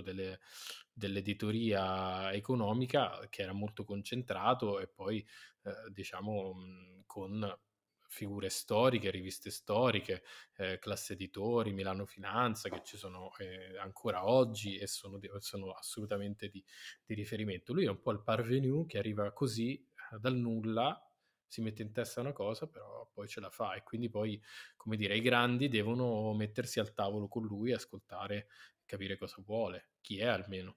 dell'editoria economica, che era molto concentrato, e poi diciamo con figure storiche, riviste storiche, Classe Editori, Milano Finanza, che ci sono ancora oggi e sono assolutamente di riferimento. Lui è un po' il parvenu che arriva così dal nulla, si mette in testa una cosa, però poi ce la fa, e quindi poi, come dire, i grandi devono mettersi al tavolo con lui, ascoltare, capire cosa vuole, chi è almeno.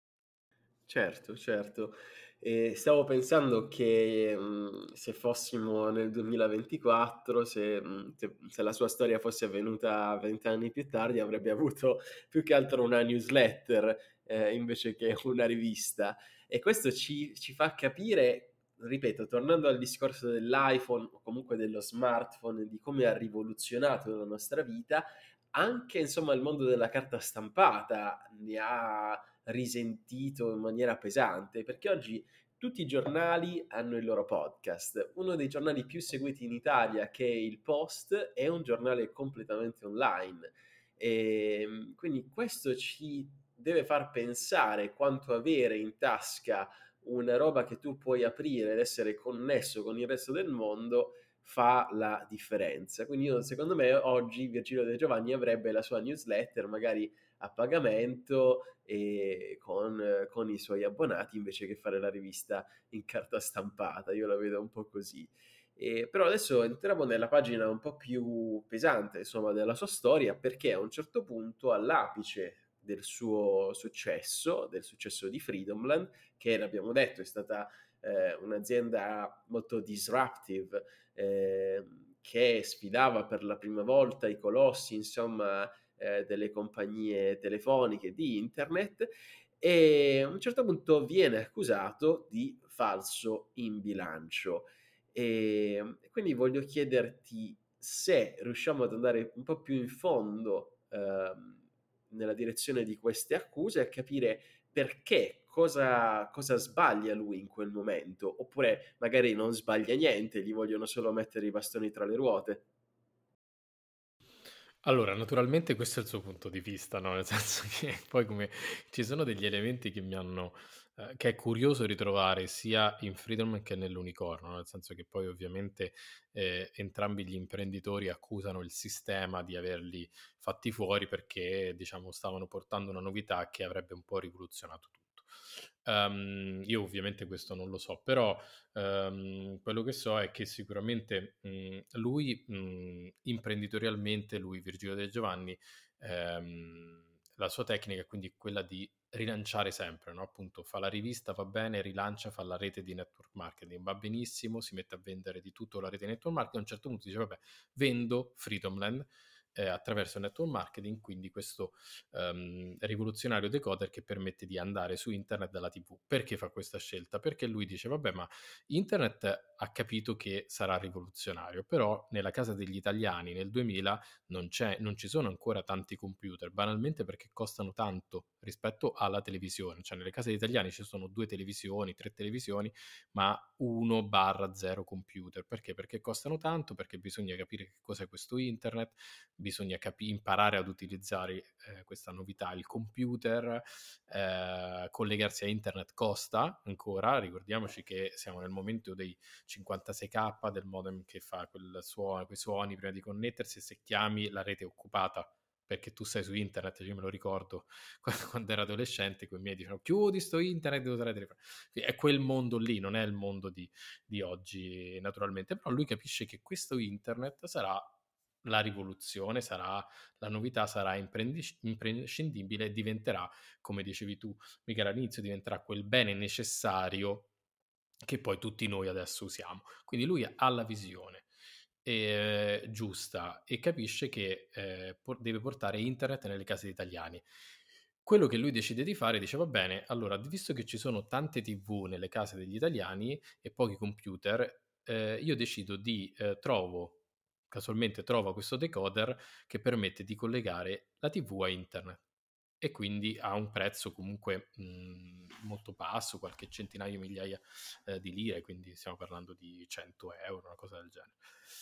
Certo, certo. Stavo pensando che, se fossimo nel 2024, se la sua storia fosse avvenuta 20 anni più tardi, avrebbe avuto più che altro una newsletter, invece che una rivista. E questo ci fa capire, ripeto, tornando al discorso dell'iPhone o comunque dello smartphone, di come ha rivoluzionato la nostra vita, anche insomma il mondo della carta stampata ne ha risentito in maniera pesante, perché oggi tutti i giornali hanno il loro podcast. Uno dei giornali più seguiti in Italia, che è il Post, è un giornale completamente online. Quindi questo ci deve far pensare quanto avere in tasca una roba che tu puoi aprire ed essere connesso con il resto del mondo fa la differenza. Quindi secondo me oggi Virgilio De Giovanni avrebbe la sua newsletter magari a pagamento e con i suoi abbonati, invece che fare la rivista in carta stampata. Io la vedo un po' così. Però adesso entriamo nella pagina un po' più pesante, insomma, della sua storia, perché a un certo punto, all'apice del suo successo, del successo di Freedomland, che l'abbiamo detto è stata un'azienda molto disruptive, che sfidava per la prima volta i colossi, insomma, delle compagnie telefoniche, di internet, e a un certo punto viene accusato di falso in bilancio. Quindi voglio chiederti se riusciamo ad andare un po' più in fondo nella direzione di queste accuse, a capire perché, cosa sbaglia lui in quel momento, oppure magari non sbaglia niente, gli vogliono solo mettere i bastoni tra le ruote. Allora, naturalmente questo è il suo punto di vista, no, nel senso che poi come ci sono degli elementi che mi hanno che è curioso ritrovare sia in Freedom che nell'Unicorno, nel senso che poi ovviamente, entrambi gli imprenditori accusano il sistema di averli fatti fuori perché, diciamo, stavano portando una novità che avrebbe un po' rivoluzionato tutto. Io ovviamente questo non lo so, però quello che so è che sicuramente lui imprenditorialmente, lui Virgilio De Giovanni, la sua tecnica è quindi quella di rilanciare sempre, no? Appunto fa la rivista, va bene, rilancia, fa la rete di network marketing, va benissimo, si mette a vendere di tutto la rete di network marketing, a un certo punto dice vabbè, vendo Freedomland attraverso il network marketing, quindi questo rivoluzionario decoder che permette di andare su internet dalla TV. Perché fa questa scelta? Perché lui dice, vabbè, ma internet ha capito che sarà rivoluzionario, però nella casa degli italiani nel 2000 non ci sono ancora tanti computer, banalmente perché costano tanto rispetto alla televisione. Cioè nelle case degli italiani ci sono 2 televisioni, 3 televisioni, ma 1/0 computer. Perché? Perché costano tanto, perché bisogna capire che cos'è questo internet, bisogna imparare ad utilizzare questa novità, il computer, collegarsi a internet costa ancora, ricordiamoci che siamo nel momento dei 56k, del modem che fa quei suoni prima di connettersi, e se chiami la rete è occupata perché tu sei su internet, io me lo ricordo quando ero adolescente, con i miei dicevano chiudi sto internet, devo usare il telefono. È quel mondo lì, non è il mondo di oggi naturalmente, però lui capisce che questo internet sarà la rivoluzione, sarà la novità, sarà imprescindibile e diventerà, come dicevi tu Michele all'inizio, diventerà quel bene necessario che poi tutti noi adesso usiamo. Quindi lui ha la visione giusta e capisce che deve portare internet nelle case degli italiani. Quello che lui decide di fare, dice va bene, allora visto che ci sono tante TV nelle case degli italiani e pochi computer, io decido casualmente trovo questo decoder che permette di collegare la TV a internet e quindi a un prezzo comunque molto basso, qualche centinaio, migliaia di lire, quindi stiamo parlando di 100 euro, una cosa del genere.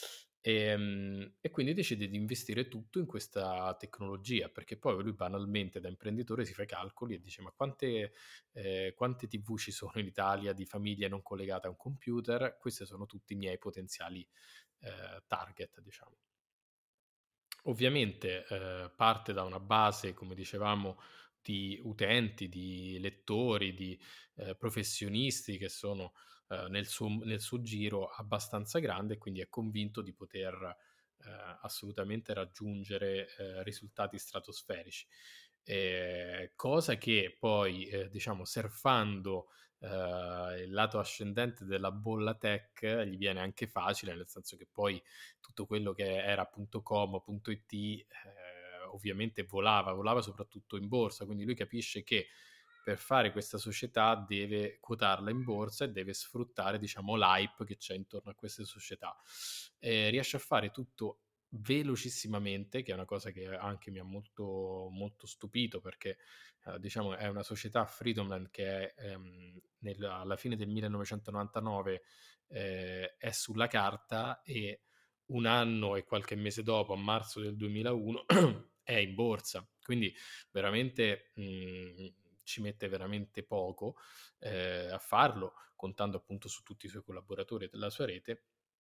E quindi decide di investire tutto in questa tecnologia, perché poi lui banalmente da imprenditore si fa i calcoli e dice ma quante TV ci sono in Italia di famiglie non collegate a un computer? Questi sono tutti i miei potenziali target, diciamo. Ovviamente parte da una base, come dicevamo, di utenti, di lettori, di professionisti che sono nel suo giro abbastanza grande e quindi è convinto di poter assolutamente raggiungere risultati stratosferici. Cosa che poi, diciamo, surfando il lato ascendente della bolla tech gli viene anche facile, nel senso che poi tutto quello che era .com, .it, ovviamente volava soprattutto in borsa, quindi lui capisce che per fare questa società deve quotarla in borsa e deve sfruttare, diciamo, l'hype che c'è intorno a queste società. Riesce a fare tutto velocissimamente, che è una cosa che anche mi ha molto, molto stupito perché diciamo è una società Freedomland che è, alla fine del 1999 è sulla carta e un anno e qualche mese dopo, a marzo del 2001, è in borsa. Quindi veramente ci mette veramente poco a farlo, contando appunto su tutti i suoi collaboratori e della sua rete.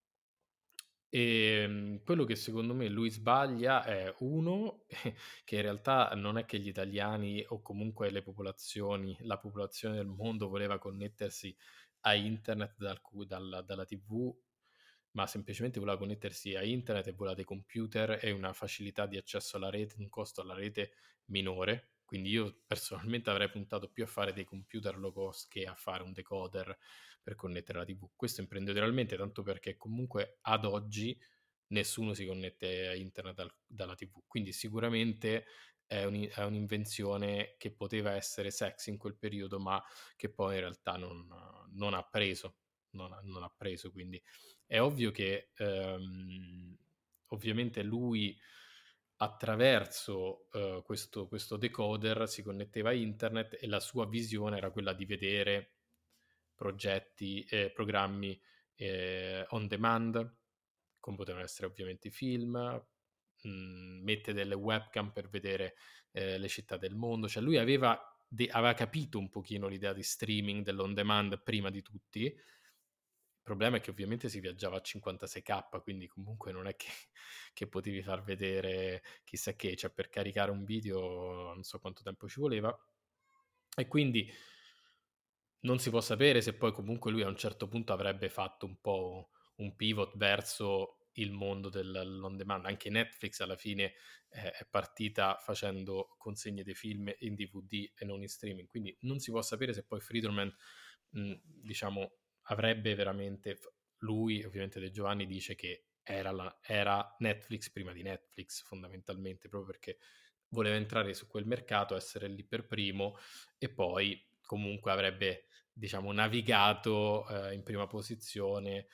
Quello che secondo me lui sbaglia è uno, che in realtà non è che gli italiani o comunque la popolazione del mondo voleva connettersi a internet dalla TV, ma semplicemente voleva connettersi a internet e voleva dei computer e una facilità di accesso alla rete, un costo alla rete minore. Quindi io personalmente avrei puntato più a fare dei computer low cost che a fare un decoder per connettere la TV. Questo imprenditorialmente, tanto perché comunque ad oggi nessuno si connette a internet dalla TV. Quindi sicuramente è un'invenzione che poteva essere sexy in quel periodo, ma che poi in realtà non ha preso. Non ha preso, quindi è ovvio che ovviamente lui attraverso questo decoder si connetteva a internet e la sua visione era quella di vedere progetti e programmi on demand, come potevano essere ovviamente i film, mette delle webcam per vedere le città del mondo, cioè lui aveva capito un pochino l'idea di streaming, dell'on demand prima di tutti. Il problema è che ovviamente si viaggiava a 56k, quindi comunque non è che potevi far vedere chissà che, cioè per caricare un video non so quanto tempo ci voleva, e quindi non si può sapere se poi comunque lui a un certo punto avrebbe fatto un po' un pivot verso il mondo dell'on demand. Anche Netflix alla fine è partita facendo consegne dei film in DVD e non in streaming, quindi non si può sapere se poi Friedman, diciamo, avrebbe veramente... Lui, ovviamente De Giovanni, dice che era Netflix prima di Netflix, fondamentalmente, proprio perché voleva entrare su quel mercato, essere lì per primo, e poi comunque avrebbe, diciamo, navigato in prima posizione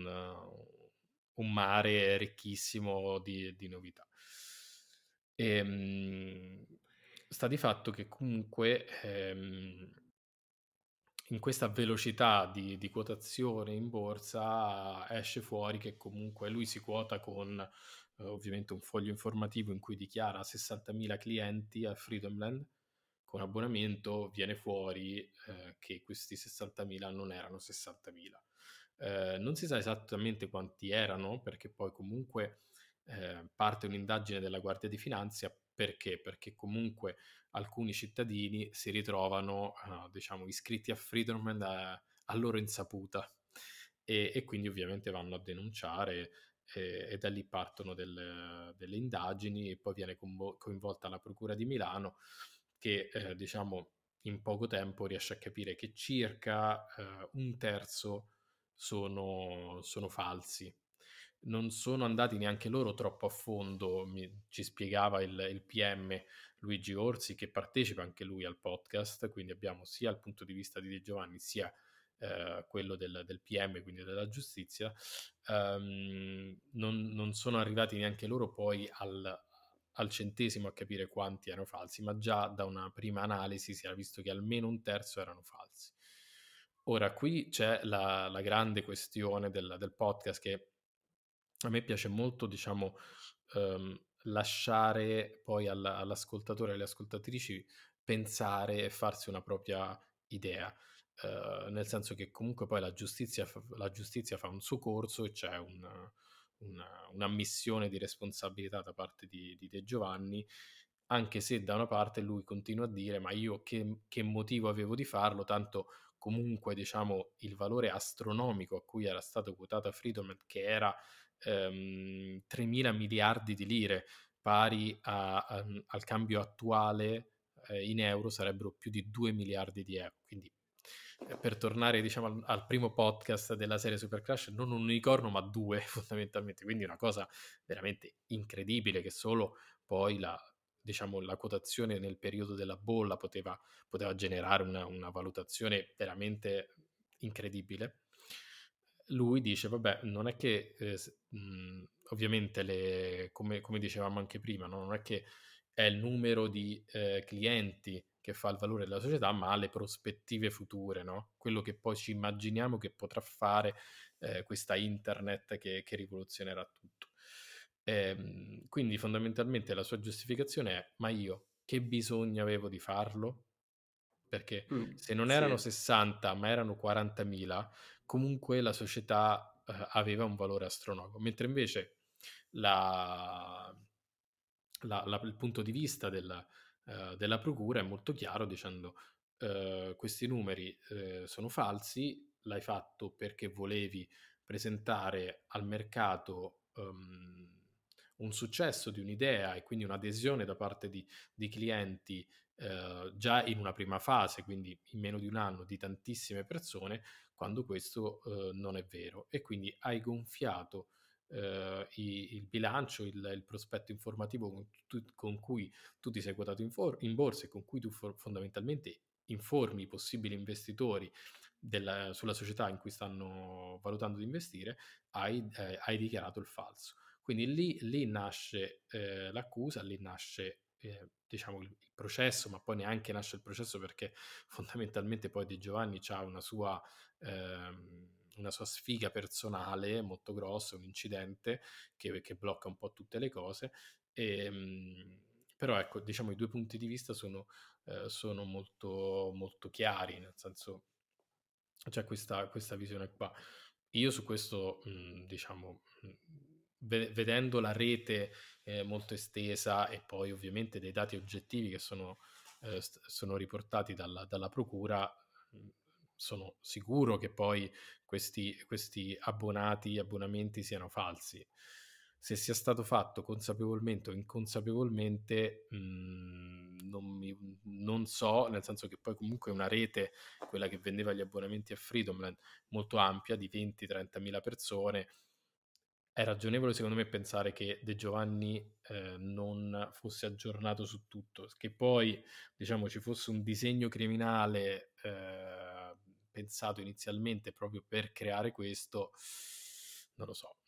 un mare ricchissimo di novità. Sta di fatto che comunque in questa velocità di quotazione in borsa esce fuori che comunque lui si quota con ovviamente un foglio informativo in cui dichiara 60.000 clienti a Freedomland con abbonamento. Viene fuori che questi 60.000 non erano 60.000. Non si sa esattamente quanti erano, perché poi comunque parte un'indagine della Guardia di Finanza. Perché? Perché comunque alcuni cittadini si ritrovano, diciamo, iscritti a Freedomland a loro insaputa, e quindi ovviamente vanno a denunciare, e da lì partono delle indagini, e poi viene coinvolta la Procura di Milano, che diciamo in poco tempo riesce a capire che circa un terzo sono falsi. Non sono andati neanche loro troppo a fondo, ci spiegava il PM Luigi Orsi, che partecipa anche lui al podcast, quindi abbiamo sia il punto di vista di De Giovanni sia quello del PM, quindi della giustizia. Non sono arrivati neanche loro poi al centesimo a capire quanti erano falsi, ma già da una prima analisi si era visto che almeno un terzo erano falsi. Ora, qui c'è la grande questione del podcast, che a me piace molto, diciamo, lasciare poi all'ascoltatore e alle ascoltatrici pensare e farsi una propria idea, nel senso che comunque poi la giustizia fa un suo corso, e c'è un'ammissione di responsabilità da parte di De Giovanni, anche se da una parte lui continua a dire: ma io che motivo avevo di farlo, tanto comunque, diciamo, il valore astronomico a cui era stato quotata Freedom, che era 3.000 miliardi di lire, pari al cambio attuale in euro sarebbero più di 2 miliardi di euro. Quindi per tornare, diciamo, al primo podcast della serie Super Crash, non un unicorno ma due fondamentalmente, quindi una cosa veramente incredibile, che solo poi diciamo, la quotazione nel periodo della bolla poteva generare una valutazione veramente incredibile. Lui dice: vabbè, non è che ovviamente come dicevamo anche prima, no? Non è che è il numero di clienti che fa il valore della società, ma le prospettive future, no? Quello che poi ci immaginiamo che potrà fare questa internet che rivoluzionerà tutto. Quindi fondamentalmente la sua giustificazione è: ma io che bisogno avevo di farlo? Perché se non erano Sì. 60 ma erano 40.000, comunque la società aveva un valore astronomico, mentre invece il punto di vista della procura è molto chiaro, dicendo questi numeri sono falsi, l'hai fatto perché volevi presentare al mercato un successo di un'idea, e quindi un'adesione da parte di clienti già in una prima fase, quindi in meno di un anno, di tantissime persone, quando questo non è vero, e quindi hai gonfiato il bilancio, il prospetto informativo con cui tu ti sei quotato in borsa, e con cui tu fondamentalmente informi i possibili investitori sulla società in cui stanno valutando di investire. Hai dichiarato il falso. Quindi lì nasce l'accusa, lì nasce diciamo il processo, ma poi neanche nasce il processo, perché fondamentalmente poi Di Giovanni ha una sua una sua sfiga personale molto grossa, un incidente che blocca un po' tutte le cose. Però ecco, diciamo i due punti di vista sono molto, molto chiari, nel senso c'è questa visione qua. Io su questo, diciamo, vedendo la rete molto estesa e poi ovviamente dei dati oggettivi che sono riportati dalla procura, mh, sono sicuro che poi questi abbonamenti siano falsi. Se sia stato fatto consapevolmente o inconsapevolmente, non so, nel senso che poi comunque una rete, quella che vendeva gli abbonamenti a Freedomland, molto ampia, di 20-30 mila persone. È ragionevole secondo me pensare che De Giovanni non fosse aggiornato su tutto, che poi diciamo ci fosse un disegno criminale pensato inizialmente proprio per creare questo, non lo so.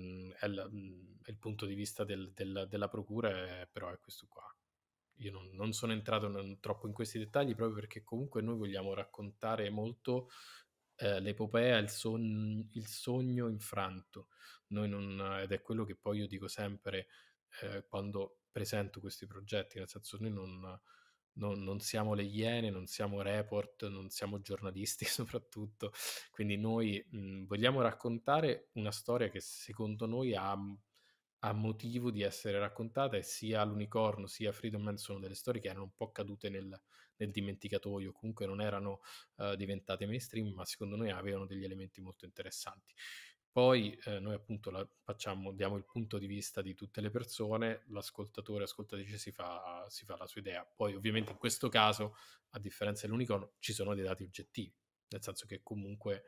È il punto di vista della procura, però è questo qua. Io non sono entrato troppo in questi dettagli proprio perché comunque noi vogliamo raccontare molto l'epopea, il sogno infranto. Ed è quello che poi io dico sempre quando presento questi progetti, nel senso noi non siamo le Iene, non siamo report, non siamo giornalisti soprattutto, quindi noi vogliamo raccontare una storia che secondo noi ha motivo di essere raccontata, e sia l'unicorno sia Freedom Man sono delle storie che erano un po' cadute nel dimenticatoio, comunque non erano diventate mainstream, ma secondo noi avevano degli elementi molto interessanti. Poi noi appunto diamo il punto di vista di tutte le persone, l'ascoltatore, ascoltatrice si fa la sua idea. Poi ovviamente in questo caso, a differenza dell'unicorno, ci sono dei dati oggettivi, nel senso che comunque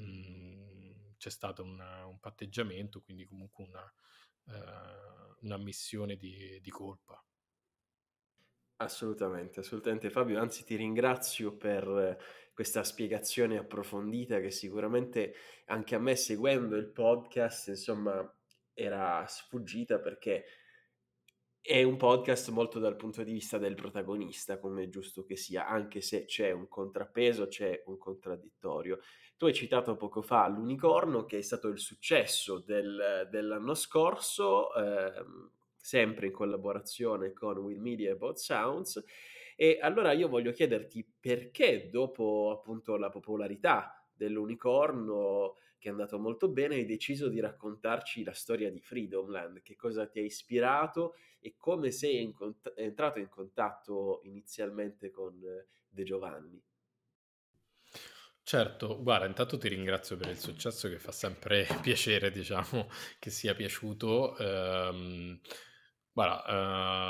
c'è stato un patteggiamento, quindi comunque un'ammissione di colpa. Assolutamente, assolutamente Fabio, anzi ti ringrazio per questa spiegazione approfondita che sicuramente anche a me seguendo il podcast, insomma, era sfuggita perché è un podcast molto dal punto di vista del protagonista, come è giusto che sia, anche se c'è un contrappeso, c'è un contraddittorio. Tu hai citato poco fa l'Unicorno, che è stato il successo dell'anno scorso, sempre in collaborazione con Will Media e Both Sounds. E allora io voglio chiederti perché dopo appunto la popolarità dell'Unicorno, che è andato molto bene, hai deciso di raccontarci la storia di Freedomland, che cosa ti ha ispirato e come sei entrato in contatto inizialmente con De Giovanni. Certo, guarda, intanto ti ringrazio per il successo, che fa sempre piacere, diciamo, che sia piaciuto. Guarda,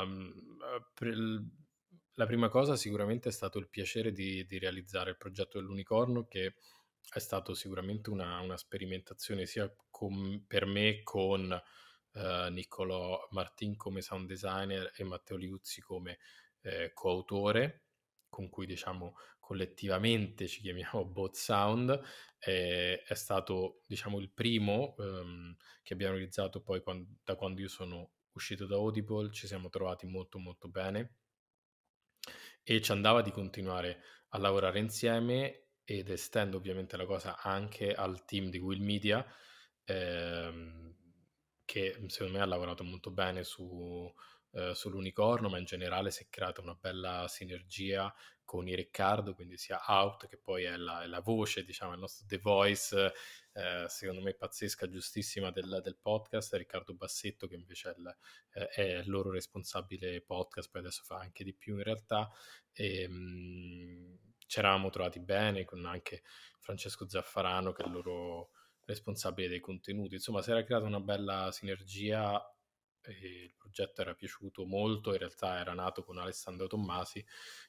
la prima cosa sicuramente è stato il piacere di realizzare il progetto dell'Unicorno, che è stato sicuramente una sperimentazione sia per me con Niccolò Martin come sound designer e Matteo Liuzzi come coautore, con cui diciamo collettivamente ci chiamiamo Both Sound. È stato diciamo il primo che abbiamo realizzato poi da quando io sono uscito da Audible. Ci siamo trovati molto molto bene e ci andava di continuare a lavorare insieme, ed estendo ovviamente la cosa anche al team di Will Media, ehm, che secondo me ha lavorato molto bene sull'Unicorno, ma in generale si è creata una bella sinergia con i Riccardo, quindi sia Out, che poi è la voce, diciamo, il nostro The Voice, secondo me pazzesca, giustissima del podcast, Riccardo Bassetto, che invece è il loro responsabile podcast, poi adesso fa anche di più in realtà. Ci eravamo trovati bene con anche Francesco Zaffarano, che è il loro responsabile dei contenuti. Insomma, si era creata una bella sinergia e il progetto era piaciuto molto. In realtà era nato con Alessandro Tommasi,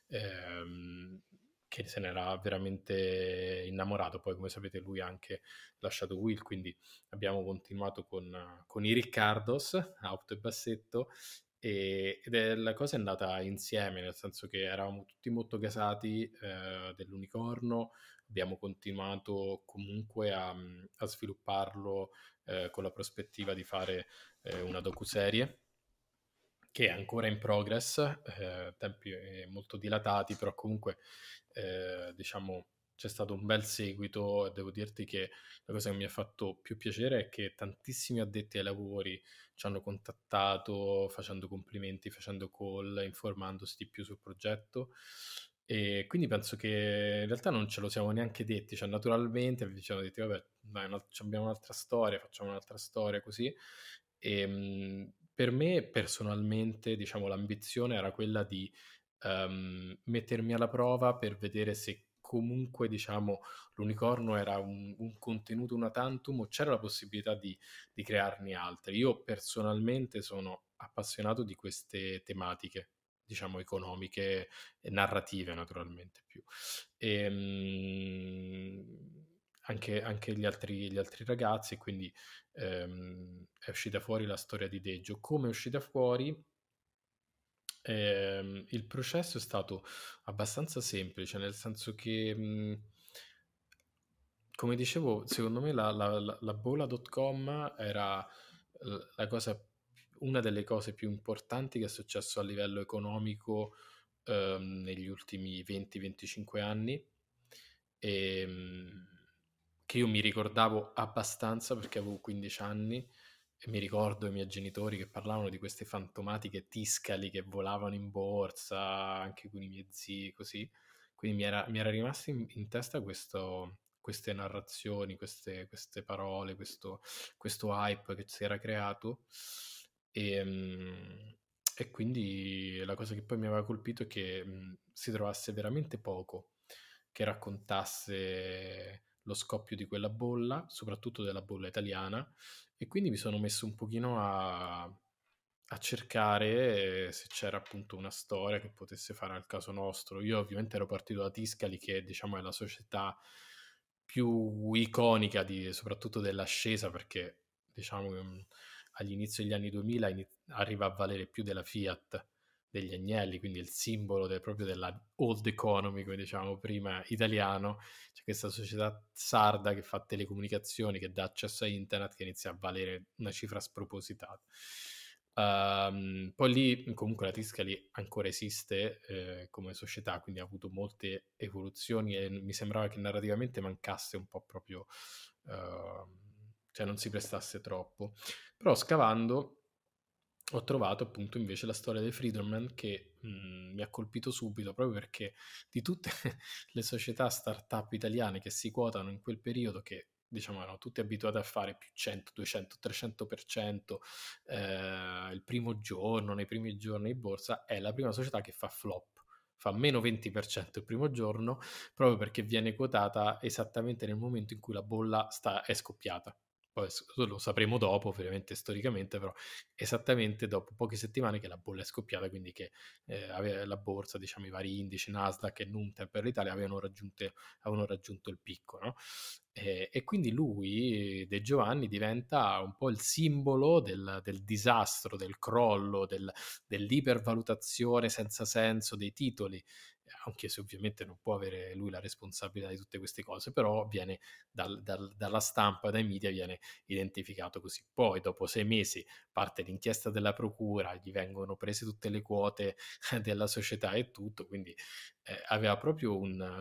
che se n'era veramente innamorato. Poi, come sapete, lui ha anche lasciato Will, quindi abbiamo continuato con i Riccardos, Auto e Bassetto, la cosa è andata insieme, nel senso che eravamo tutti molto gasati dell'Unicorno. Abbiamo continuato comunque a svilupparlo con la prospettiva di fare una docuserie che è ancora in progress, tempi molto dilatati, però comunque diciamo c'è stato un bel seguito e devo dirti che la cosa che mi ha fatto più piacere è che tantissimi addetti ai lavori ci hanno contattato facendo complimenti, facendo call, informandosi di più sul progetto. E quindi penso che in realtà non ce lo siamo neanche detti, cioè naturalmente ci siamo detti, vabbè, dai, abbiamo un'altra storia, facciamo un'altra storia così. E, per me personalmente, diciamo, l'ambizione era quella di mettermi alla prova per vedere se comunque, diciamo, l'unicorno era un contenuto una tantum o c'era la possibilità di crearne altri. Io personalmente sono appassionato di queste tematiche, diciamo, economiche e narrative, naturalmente più. E, anche gli altri ragazzi, quindi è uscita fuori la storia di Deggio. Come è uscita fuori? Il processo è stato abbastanza semplice, nel senso che, come dicevo, secondo me la bola.com era la cosa, una delle cose più importanti che è successo a livello economico negli ultimi 20-25 anni, ehm, che io mi ricordavo abbastanza perché avevo 15 anni e mi ricordo i miei genitori che parlavano di queste fantomatiche tiscali che volavano in borsa, anche con i miei zii, così. Quindi mi era rimasto in testa queste narrazioni, queste parole, questo hype che si era creato. E, e quindi la cosa che poi mi aveva colpito è che si trovasse veramente poco che raccontasse lo scoppio di quella bolla, soprattutto della bolla italiana, e quindi mi sono messo un pochino a cercare se c'era appunto una storia che potesse fare al caso nostro. Io ovviamente ero partito da Tiscali, che diciamo è la società più iconica soprattutto dell'ascesa, perché diciamo che agli inizi degli anni 2000 arriva a valere più della Fiat degli Agnelli, quindi il simbolo proprio della old economy, come diciamo prima, italiano. C'è questa società sarda che fa telecomunicazioni, che dà accesso a internet, che inizia a valere una cifra spropositata. Poi lì comunque la Tiscali ancora esiste come società, quindi ha avuto molte evoluzioni e mi sembrava che narrativamente mancasse un po' proprio, cioè non si prestasse troppo. Però scavando ho trovato appunto invece la storia dei Freedomland che mi ha colpito subito, proprio perché di tutte le società start-up italiane che si quotano in quel periodo, che diciamo erano tutti abituati a fare più 100, 200, 300% il primo giorno, nei primi giorni in borsa, è la prima società che fa flop, fa meno 20% il primo giorno, proprio perché viene quotata esattamente nel momento in cui la bolla è scoppiata. Poi lo sapremo dopo, ovviamente storicamente, però esattamente dopo poche settimane che la bolla è scoppiata, quindi che la borsa, diciamo i vari indici, Nasdaq e Numten per l'Italia avevano raggiunto il picco, no? E quindi lui, De Giovanni, diventa un po' il simbolo del disastro, del crollo, dell'ipervalutazione senza senso dei titoli, anche se ovviamente non può avere lui la responsabilità di tutte queste cose, però viene dalla stampa, dai media, viene identificato così. Poi dopo 6 mesi parte l'inchiesta della procura, gli vengono prese tutte le quote della società e tutto, quindi aveva proprio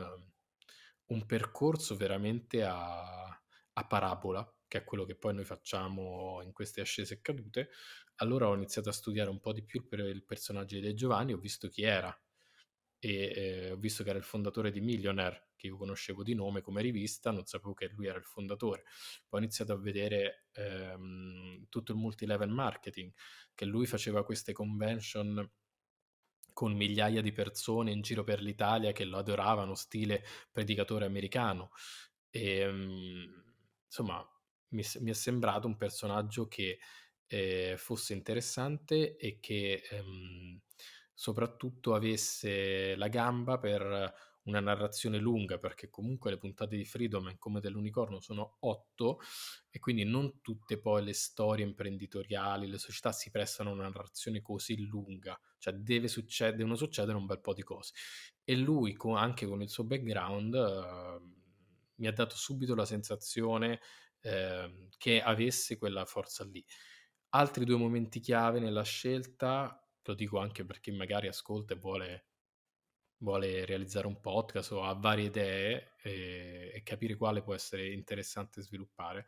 un percorso veramente a parabola, che è quello che poi noi facciamo in queste ascese e cadute. Allora ho iniziato a studiare un po' di più il personaggio di De Giovanni, ho visto chi era e ho visto che era il fondatore di Millionaire, che io conoscevo di nome come rivista, non sapevo che lui era il fondatore. Poi ho iniziato a vedere tutto il multilevel marketing, che lui faceva queste convention con migliaia di persone in giro per l'Italia che lo adoravano, stile predicatore americano. E, insomma, mi è sembrato un personaggio che fosse interessante e che soprattutto avesse la gamba per una narrazione lunga, perché comunque le puntate di Freedom come dell'Unicorno sono 8 e quindi non tutte poi le storie imprenditoriali, le società si prestano a una narrazione così lunga, cioè devono succedere un bel po' di cose. E lui, anche con il suo background, mi ha dato subito la sensazione che avesse quella forza lì. Altri 2 momenti chiave nella scelta, lo dico anche per chi magari ascolta e vuole vuole realizzare un podcast o ha varie idee e capire quale può essere interessante sviluppare.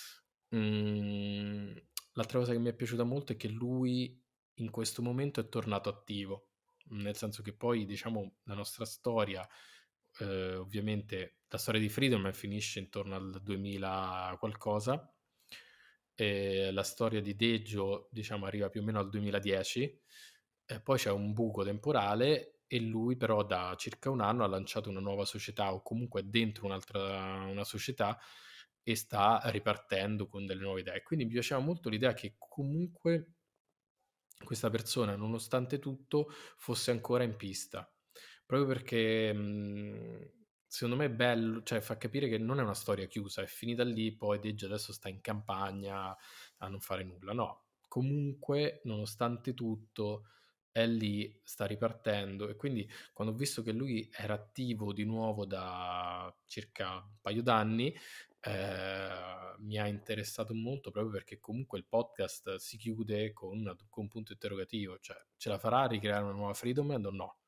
L'altra cosa che mi è piaciuta molto è che lui in questo momento è tornato attivo, nel senso che poi, diciamo, la nostra storia, ovviamente la storia di Freedom finisce intorno al 2000 qualcosa, e la storia di Deggio, diciamo, arriva più o meno al 2010, e poi c'è un buco temporale e lui però da circa un anno ha lanciato una nuova società o comunque è dentro una società e sta ripartendo con delle nuove idee. Quindi mi piaceva molto l'idea che comunque questa persona, nonostante tutto, fosse ancora in pista. Proprio perché secondo me è bello, cioè fa capire che non è una storia chiusa, è finita lì, poi Deggio adesso sta in campagna a non fare nulla. No, comunque, nonostante tutto, è lì, sta ripartendo e quindi quando ho visto che lui era attivo di nuovo da circa un paio d'anni, mi ha interessato molto proprio perché comunque il podcast si chiude con un punto interrogativo, cioè ce la farà a ricreare una nuova Freedomland o no?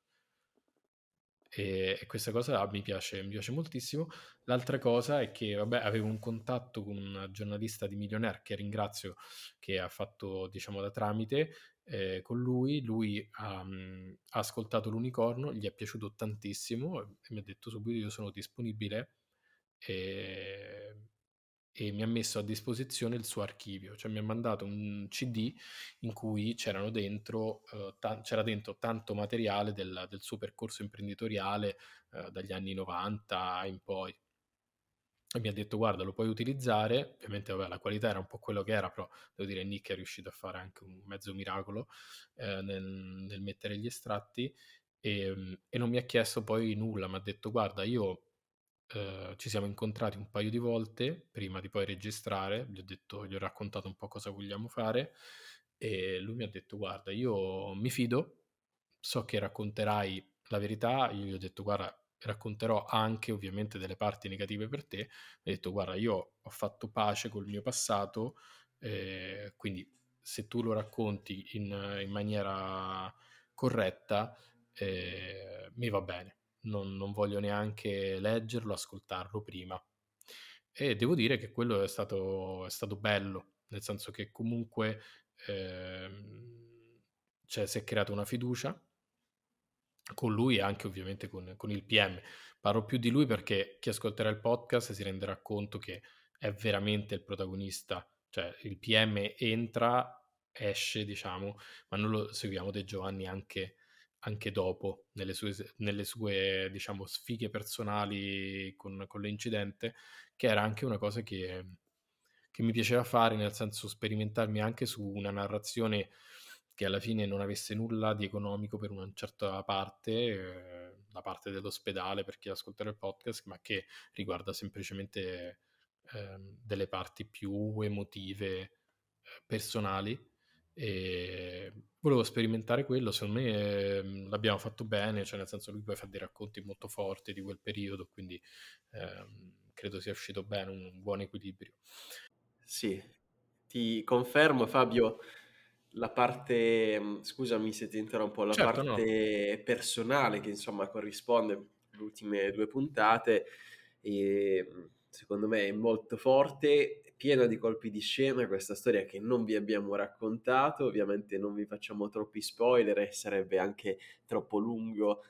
E questa cosa mi piace moltissimo. L'altra cosa è che, vabbè, avevo un contatto con una giornalista di Millionaire che ringrazio, che ha fatto, diciamo, da tramite con lui. Lui ha ascoltato l'Unicorno, gli è piaciuto tantissimo e mi ha detto subito io sono disponibile e, e mi ha messo a disposizione il suo archivio, cioè mi ha mandato un CD in cui c'era dentro tanto materiale del suo percorso imprenditoriale dagli anni 90 in poi. E mi ha detto guarda lo puoi utilizzare, ovviamente vabbè, la qualità era un po' quello che era, però devo dire Nick è riuscito a fare anche un mezzo miracolo nel mettere gli estratti e non mi ha chiesto poi nulla, mi ha detto guarda io ci siamo incontrati un paio di volte prima di poi registrare, gli ho raccontato un po' cosa vogliamo fare e lui mi ha detto guarda io mi fido, so che racconterai la verità, io gli ho detto guarda racconterò anche ovviamente delle parti negative per te, mi ha detto guarda io ho fatto pace col mio passato, quindi se tu lo racconti in maniera corretta mi va bene, non voglio neanche leggerlo, ascoltarlo prima. E devo dire che quello è stato bello, nel senso che comunque cioè, si è creata una fiducia con lui e anche ovviamente con il PM. Parlo più di lui perché chi ascolterà il podcast si renderà conto che è veramente il protagonista, cioè il PM entra, esce, diciamo, ma noi lo seguiamo De Giovanni anche dopo, nelle sue, diciamo, sfighe personali con l'incidente, che era anche una cosa che mi piaceva fare, nel senso sperimentarmi anche su una narrazione che alla fine non avesse nulla di economico per una certa parte, la parte dell'ospedale per chi ascolterà il podcast, ma che riguarda semplicemente delle parti più emotive, personali. E volevo sperimentare quello, secondo me l'abbiamo fatto bene, cioè nel senso lui poi fa dei racconti molto forti di quel periodo, quindi credo sia uscito bene, un buon equilibrio. Sì, ti confermo Fabio, la parte, scusami se ti interrompo, la Certo, no. parte personale che insomma corrisponde alle ultime due puntate, secondo me è molto forte, piena di colpi di scena questa storia che non vi abbiamo raccontato, ovviamente non vi facciamo troppi spoiler e sarebbe anche troppo lungo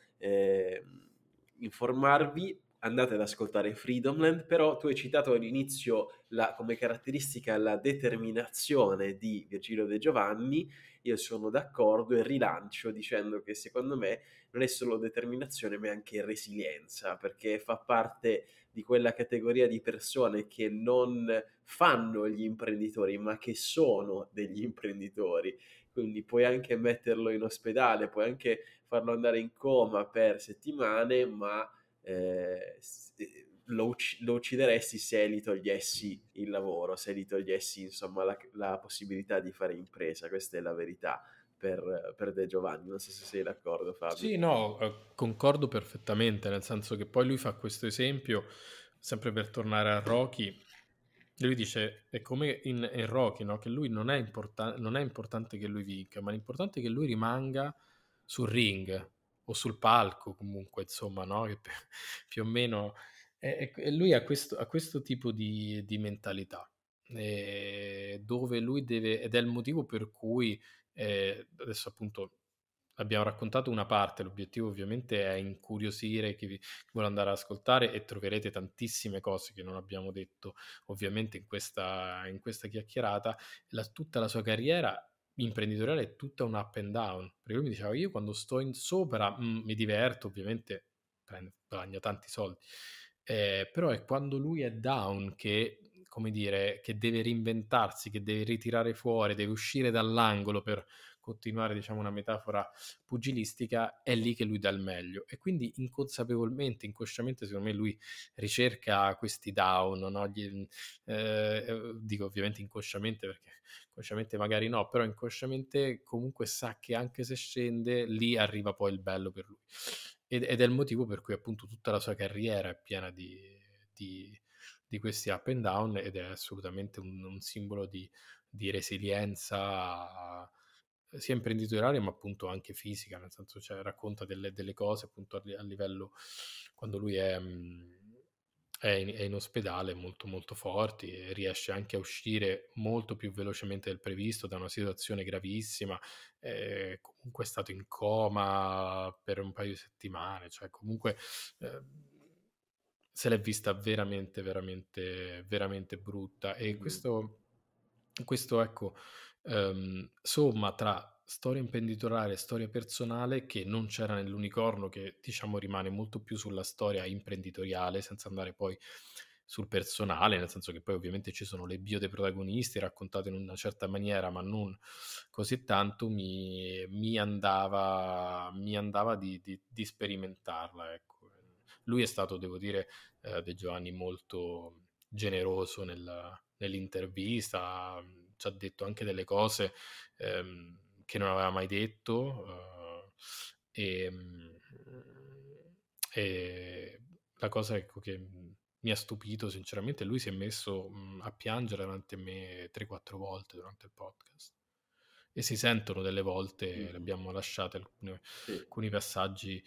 informarvi. Andate ad ascoltare Freedomland, però tu hai citato all'inizio come caratteristica la determinazione di Virgilio De Giovanni, io sono d'accordo e rilancio dicendo che secondo me non è solo determinazione ma è anche resilienza, perché fa parte di quella categoria di persone che non fanno gli imprenditori ma che sono degli imprenditori, quindi puoi anche metterlo in ospedale, puoi anche farlo andare in coma per settimane, ma lo uccideresti se gli togliessi il lavoro, se gli togliessi insomma la possibilità di fare impresa, questa è la verità per De Giovanni, non so se sei d'accordo Fabio. Sì, no, concordo perfettamente, nel senso che poi lui fa questo esempio, sempre per tornare a Rocky, lui dice, è come in Rocky, no? Che lui non è importante che lui vinca, ma l'importante è che lui rimanga sul ring, o sul palco comunque, insomma, no? Che più o meno e lui ha questo tipo di mentalità, dove lui deve, ed è il motivo per cui adesso appunto abbiamo raccontato una parte, l'obiettivo ovviamente è incuriosire chi vuole andare ad ascoltare, e troverete tantissime cose che non abbiamo detto ovviamente in questa chiacchierata. Tutta la sua carriera imprenditoriale è tutta un up and down, perché lui mi diceva: io quando sto in sopra mi diverto, ovviamente guadagna tanti soldi, però è quando lui è down che, come dire, che deve reinventarsi, che deve ritirare fuori, deve uscire dall'angolo, per continuare, diciamo, una metafora pugilistica, è lì che lui dà il meglio. E quindi inconsapevolmente, inconsciamente, secondo me lui ricerca questi down, no? Dico ovviamente inconsciamente, perché consciamente magari no, però inconsciamente comunque sa che anche se scende, lì arriva poi il bello per lui. Ed è il motivo per cui appunto tutta la sua carriera è piena di, di questi up and down, ed è assolutamente un simbolo di resilienza sia imprenditoriale ma appunto anche fisica, nel senso, cioè, racconta delle cose appunto a livello, quando lui è in ospedale, molto molto forti, e riesce anche a uscire molto più velocemente del previsto da una situazione gravissima. Comunque è stato in coma per un paio di settimane, cioè comunque eh, se l'è vista veramente, veramente, veramente brutta. E Mh-mh. questo ecco, somma tra storia imprenditoriale e storia personale, che non c'era nell'Unicorno, che diciamo rimane molto più sulla storia imprenditoriale, senza andare poi sul personale, nel senso che poi ovviamente ci sono le bio dei protagonisti raccontate in una certa maniera, ma non così tanto. Mi andava di sperimentarla, ecco. Lui è stato, devo dire, De Giovanni, molto generoso nell'intervista, ci ha detto anche delle cose che non aveva mai detto, e, e la cosa, ecco, che mi ha stupito sinceramente, lui si è messo a piangere davanti a me 3-4 volte durante il podcast, e si sentono delle volte, le Mh-mh. abbiamo lasciate Sì. alcuni passaggi,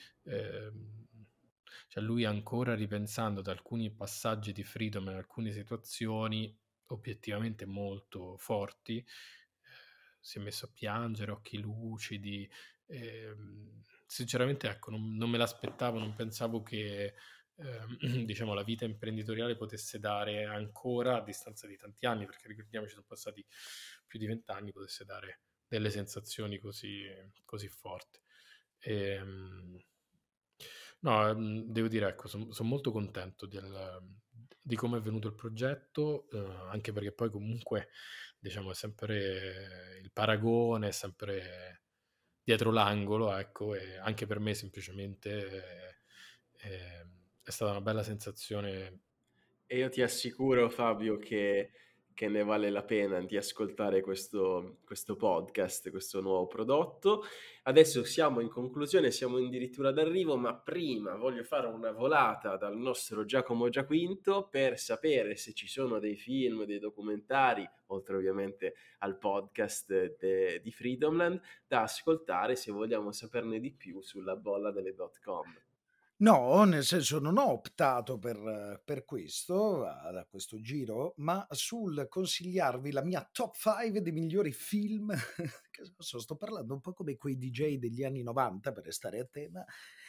cioè lui ancora ripensando ad alcuni passaggi di Freedom in alcune situazioni obiettivamente molto forti, si è messo a piangere, occhi lucidi. Sinceramente, ecco, non me l'aspettavo, non pensavo che diciamo la vita imprenditoriale potesse dare ancora, a distanza di tanti anni, perché ricordiamoci sono passati più di 20 anni, potesse dare delle sensazioni così forti. Ehm, no, devo dire, ecco, son molto contento di come è venuto il progetto, anche perché poi comunque, diciamo, è sempre il paragone, è sempre dietro l'angolo, ecco, e anche per me semplicemente è stata una bella sensazione. E io ti assicuro, Fabio, che ne vale la pena di ascoltare questo podcast, questo nuovo prodotto. Adesso siamo in conclusione, siamo addirittura d'arrivo, ma prima voglio fare una volata dal nostro Giacomo Giaquinto per sapere se ci sono dei film, dei documentari, oltre ovviamente al podcast di Freedomland, da ascoltare se vogliamo saperne di più sulla bolla delle .com. No, nel senso non ho optato per questo, da questo giro, ma sul consigliarvi la mia top 5 dei migliori film, che adesso sto parlando un po' come quei DJ degli anni '90 per restare a tema,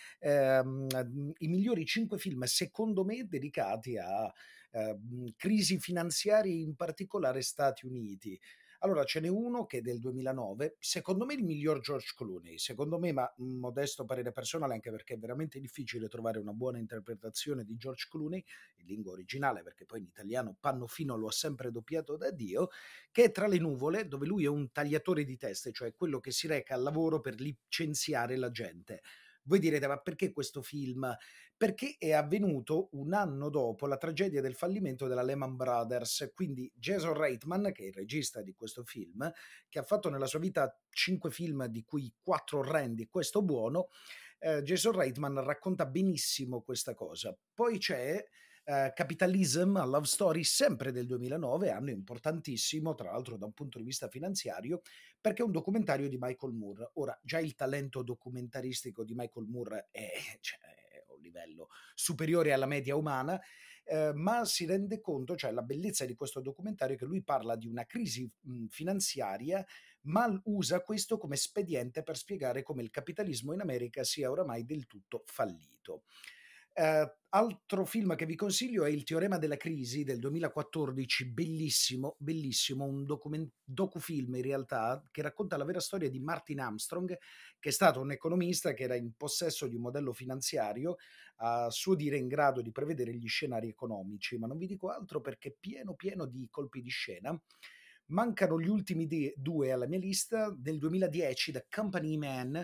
i migliori 5 film secondo me dedicati a, crisi finanziarie, in particolare Stati Uniti. Allora ce n'è uno che è del 2009, secondo me il miglior George Clooney, secondo me, ma modesto parere personale, anche perché è veramente difficile trovare una buona interpretazione di George Clooney in lingua originale, perché poi in italiano Pannofino lo ha sempre doppiato da Dio, che è Tra le nuvole, dove lui è un tagliatore di teste, cioè quello che si reca al lavoro per licenziare la gente. Voi direte, ma perché questo film? Perché è avvenuto un anno dopo la tragedia del fallimento della Lehman Brothers, quindi Jason Reitman, che è il regista di questo film, che ha fatto nella sua vita 5 film, di cui 4 orrendi, questo buono, Jason Reitman racconta benissimo questa cosa. Poi c'è Capitalism, a Love Story, sempre del 2009, anno importantissimo, tra l'altro da un punto di vista finanziario, perché è un documentario di Michael Moore. Ora, già il talento documentaristico di Michael Moore cioè, è un livello superiore alla media umana, ma si rende conto, cioè la bellezza di questo documentario è che lui parla di una crisi finanziaria, ma usa questo come spediente per spiegare come il capitalismo in America sia oramai del tutto fallito. Altro film che vi consiglio è Il teorema della crisi del 2014, bellissimo, bellissimo, un docufilm in realtà che racconta la vera storia di Martin Armstrong, che è stato un economista che era in possesso di un modello finanziario, a suo dire in grado di prevedere gli scenari economici, ma non vi dico altro perché è pieno pieno di colpi di scena. Mancano gli ultimi due alla mia lista, del 2010, The Company Man,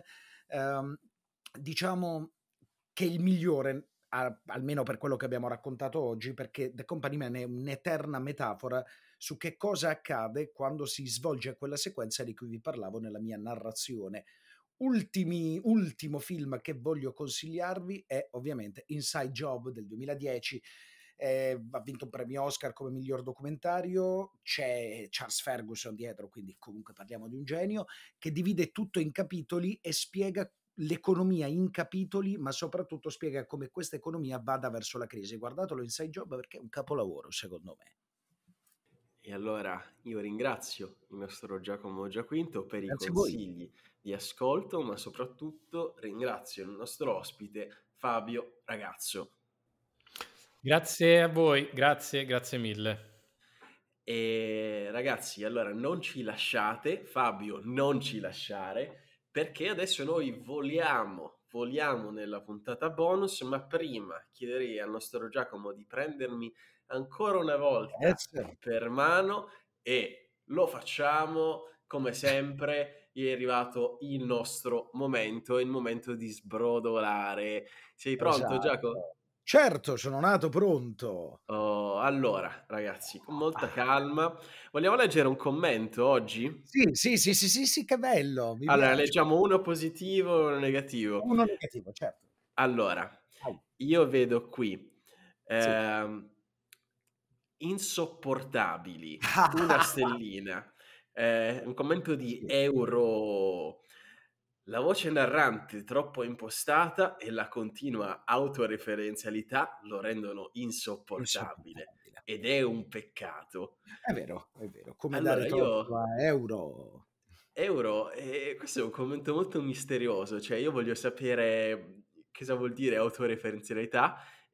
diciamo che è il migliore, almeno per quello che abbiamo raccontato oggi, perché The Company Man è un'eterna metafora su che cosa accade quando si svolge quella sequenza di cui vi parlavo nella mia narrazione. Ultimo film che voglio consigliarvi è ovviamente Inside Job del 2010. Ha vinto un premio Oscar come miglior documentario, c'è Charles Ferguson dietro, quindi comunque parliamo di un genio, che divide tutto in capitoli e spiega l'economia in capitoli, ma soprattutto spiega come questa economia vada verso la crisi. Guardatelo Inside Job perché è un capolavoro, secondo me. E allora io ringrazio il nostro Giacomo Giaquinto per i Grazie a voi. consigli di ascolto, ma soprattutto ringrazio il nostro ospite Fabio Ragazzo. Grazie a voi, grazie mille. E ragazzi, allora non ci lasciate, Fabio, non ci lasciare, perché adesso noi voliamo nella puntata bonus, ma prima chiederei al nostro Giacomo di prendermi ancora una volta per mano e lo facciamo come sempre. È arrivato il nostro momento, è il momento di sbrodolare. Sei pronto, Giacomo? Certo, sono nato pronto. Oh, allora, ragazzi, con molta calma, vogliamo leggere un commento oggi? Sì, che bello, mi Allora, piace. leggiamo uno positivo e uno negativo. Uno negativo, certo. Allora, Vai. io vedo qui Sì. insopportabili, una stellina, un commento di Sì, Euro. La voce narrante troppo impostata e la continua autoreferenzialità lo rendono insopportabile insopportabile. ed è un peccato. È vero, come dare Allora torto io a Euro. Euro, questo è un commento molto misterioso, cioè io voglio sapere cosa vuol dire autoreferenzialità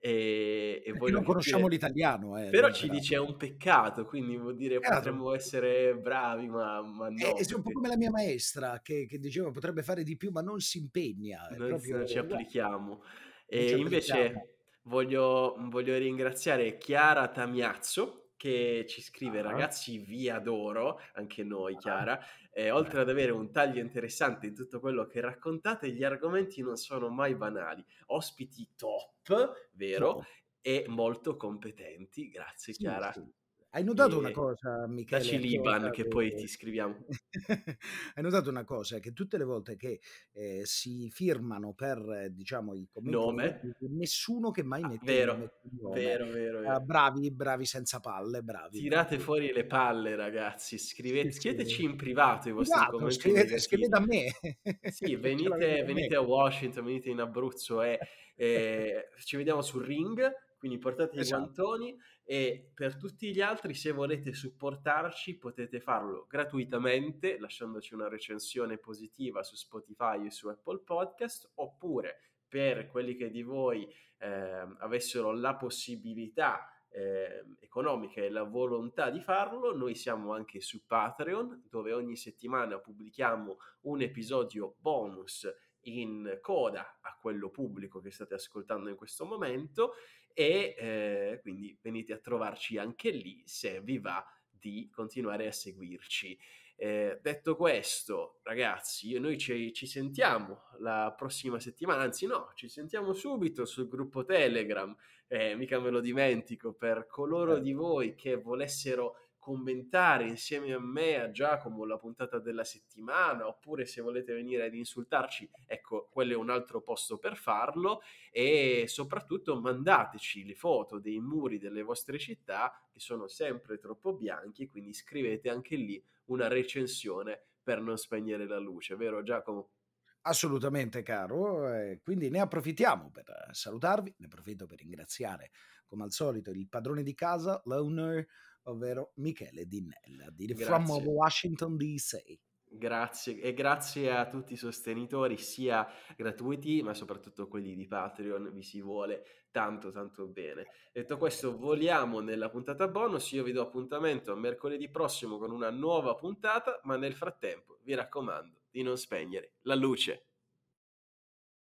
e Perché voglio non conosciamo capire, l'italiano, però ci peraltro. dice è un peccato, quindi vuol dire Peccato. potremmo essere bravi, ma no, Sei un po' perché come la mia maestra che diceva potrebbe fare di più, ma non si impegna, è proprio non ci uguale, applichiamo. non ci E applichiamo. invece voglio ringraziare Chiara Tamiazzo che ci scrive: Ah, ragazzi, vi adoro, anche noi, ah, Chiara. Oltre ad grazie. avere un taglio interessante in tutto quello che raccontate, gli argomenti non sono mai banali. Ospiti top, vero? Top. E molto competenti. Grazie, Sì, Chiara. sì. Hai notato una E cosa, Michele, daci a l'Iban prosa che poi ti de scriviamo. hai notato una cosa, che tutte le volte che, si firmano per, diciamo, i commenti Nome? negativi, nessuno che mai Ah, mette il nome e vero, cognome. vero, vero, vero. Bravi, bravi senza palle, bravi, Tirate bravi. fuori le palle, ragazzi. Sì, sì. Scriveteci in privato i vostri Privato, commenti scrivete negativi. a me, Sì, ce l'avete con me. venite a Washington, venite in Abruzzo e ci vediamo sul ring, quindi portate i Esatto. guantoni e per tutti gli altri, se volete supportarci, potete farlo gratuitamente lasciandoci una recensione positiva su Spotify e su Apple Podcast, oppure per quelli che di voi avessero la possibilità economica e la volontà di farlo, noi siamo anche su Patreon, dove ogni settimana pubblichiamo un episodio bonus in coda a quello pubblico che state ascoltando in questo momento e quindi venite a trovarci anche lì se vi va di continuare a seguirci. Detto questo, ragazzi, noi ci sentiamo la prossima settimana, anzi no, ci sentiamo subito sul gruppo Telegram, mica me lo dimentico, per coloro di voi che volessero commentare insieme a me, a Giacomo, la puntata della settimana, oppure se volete venire ad insultarci, ecco, quello è un altro posto per farlo, e soprattutto mandateci le foto dei muri delle vostre città, che sono sempre troppo bianchi, quindi scrivete anche lì una recensione per non spegnere la luce, vero Giacomo? Assolutamente caro, quindi ne approfittiamo per salutarvi, ne approfitto per ringraziare come al solito il padrone di casa, l'owner, ovvero Michele Dinnella di From Grazie. Washington DC. Grazie e grazie a tutti i sostenitori, sia gratuiti ma soprattutto quelli di Patreon, vi si vuole tanto tanto bene. Detto questo, voliamo nella puntata bonus, io vi do appuntamento a mercoledì prossimo con una nuova puntata, ma nel frattempo vi raccomando di non spegnere la luce.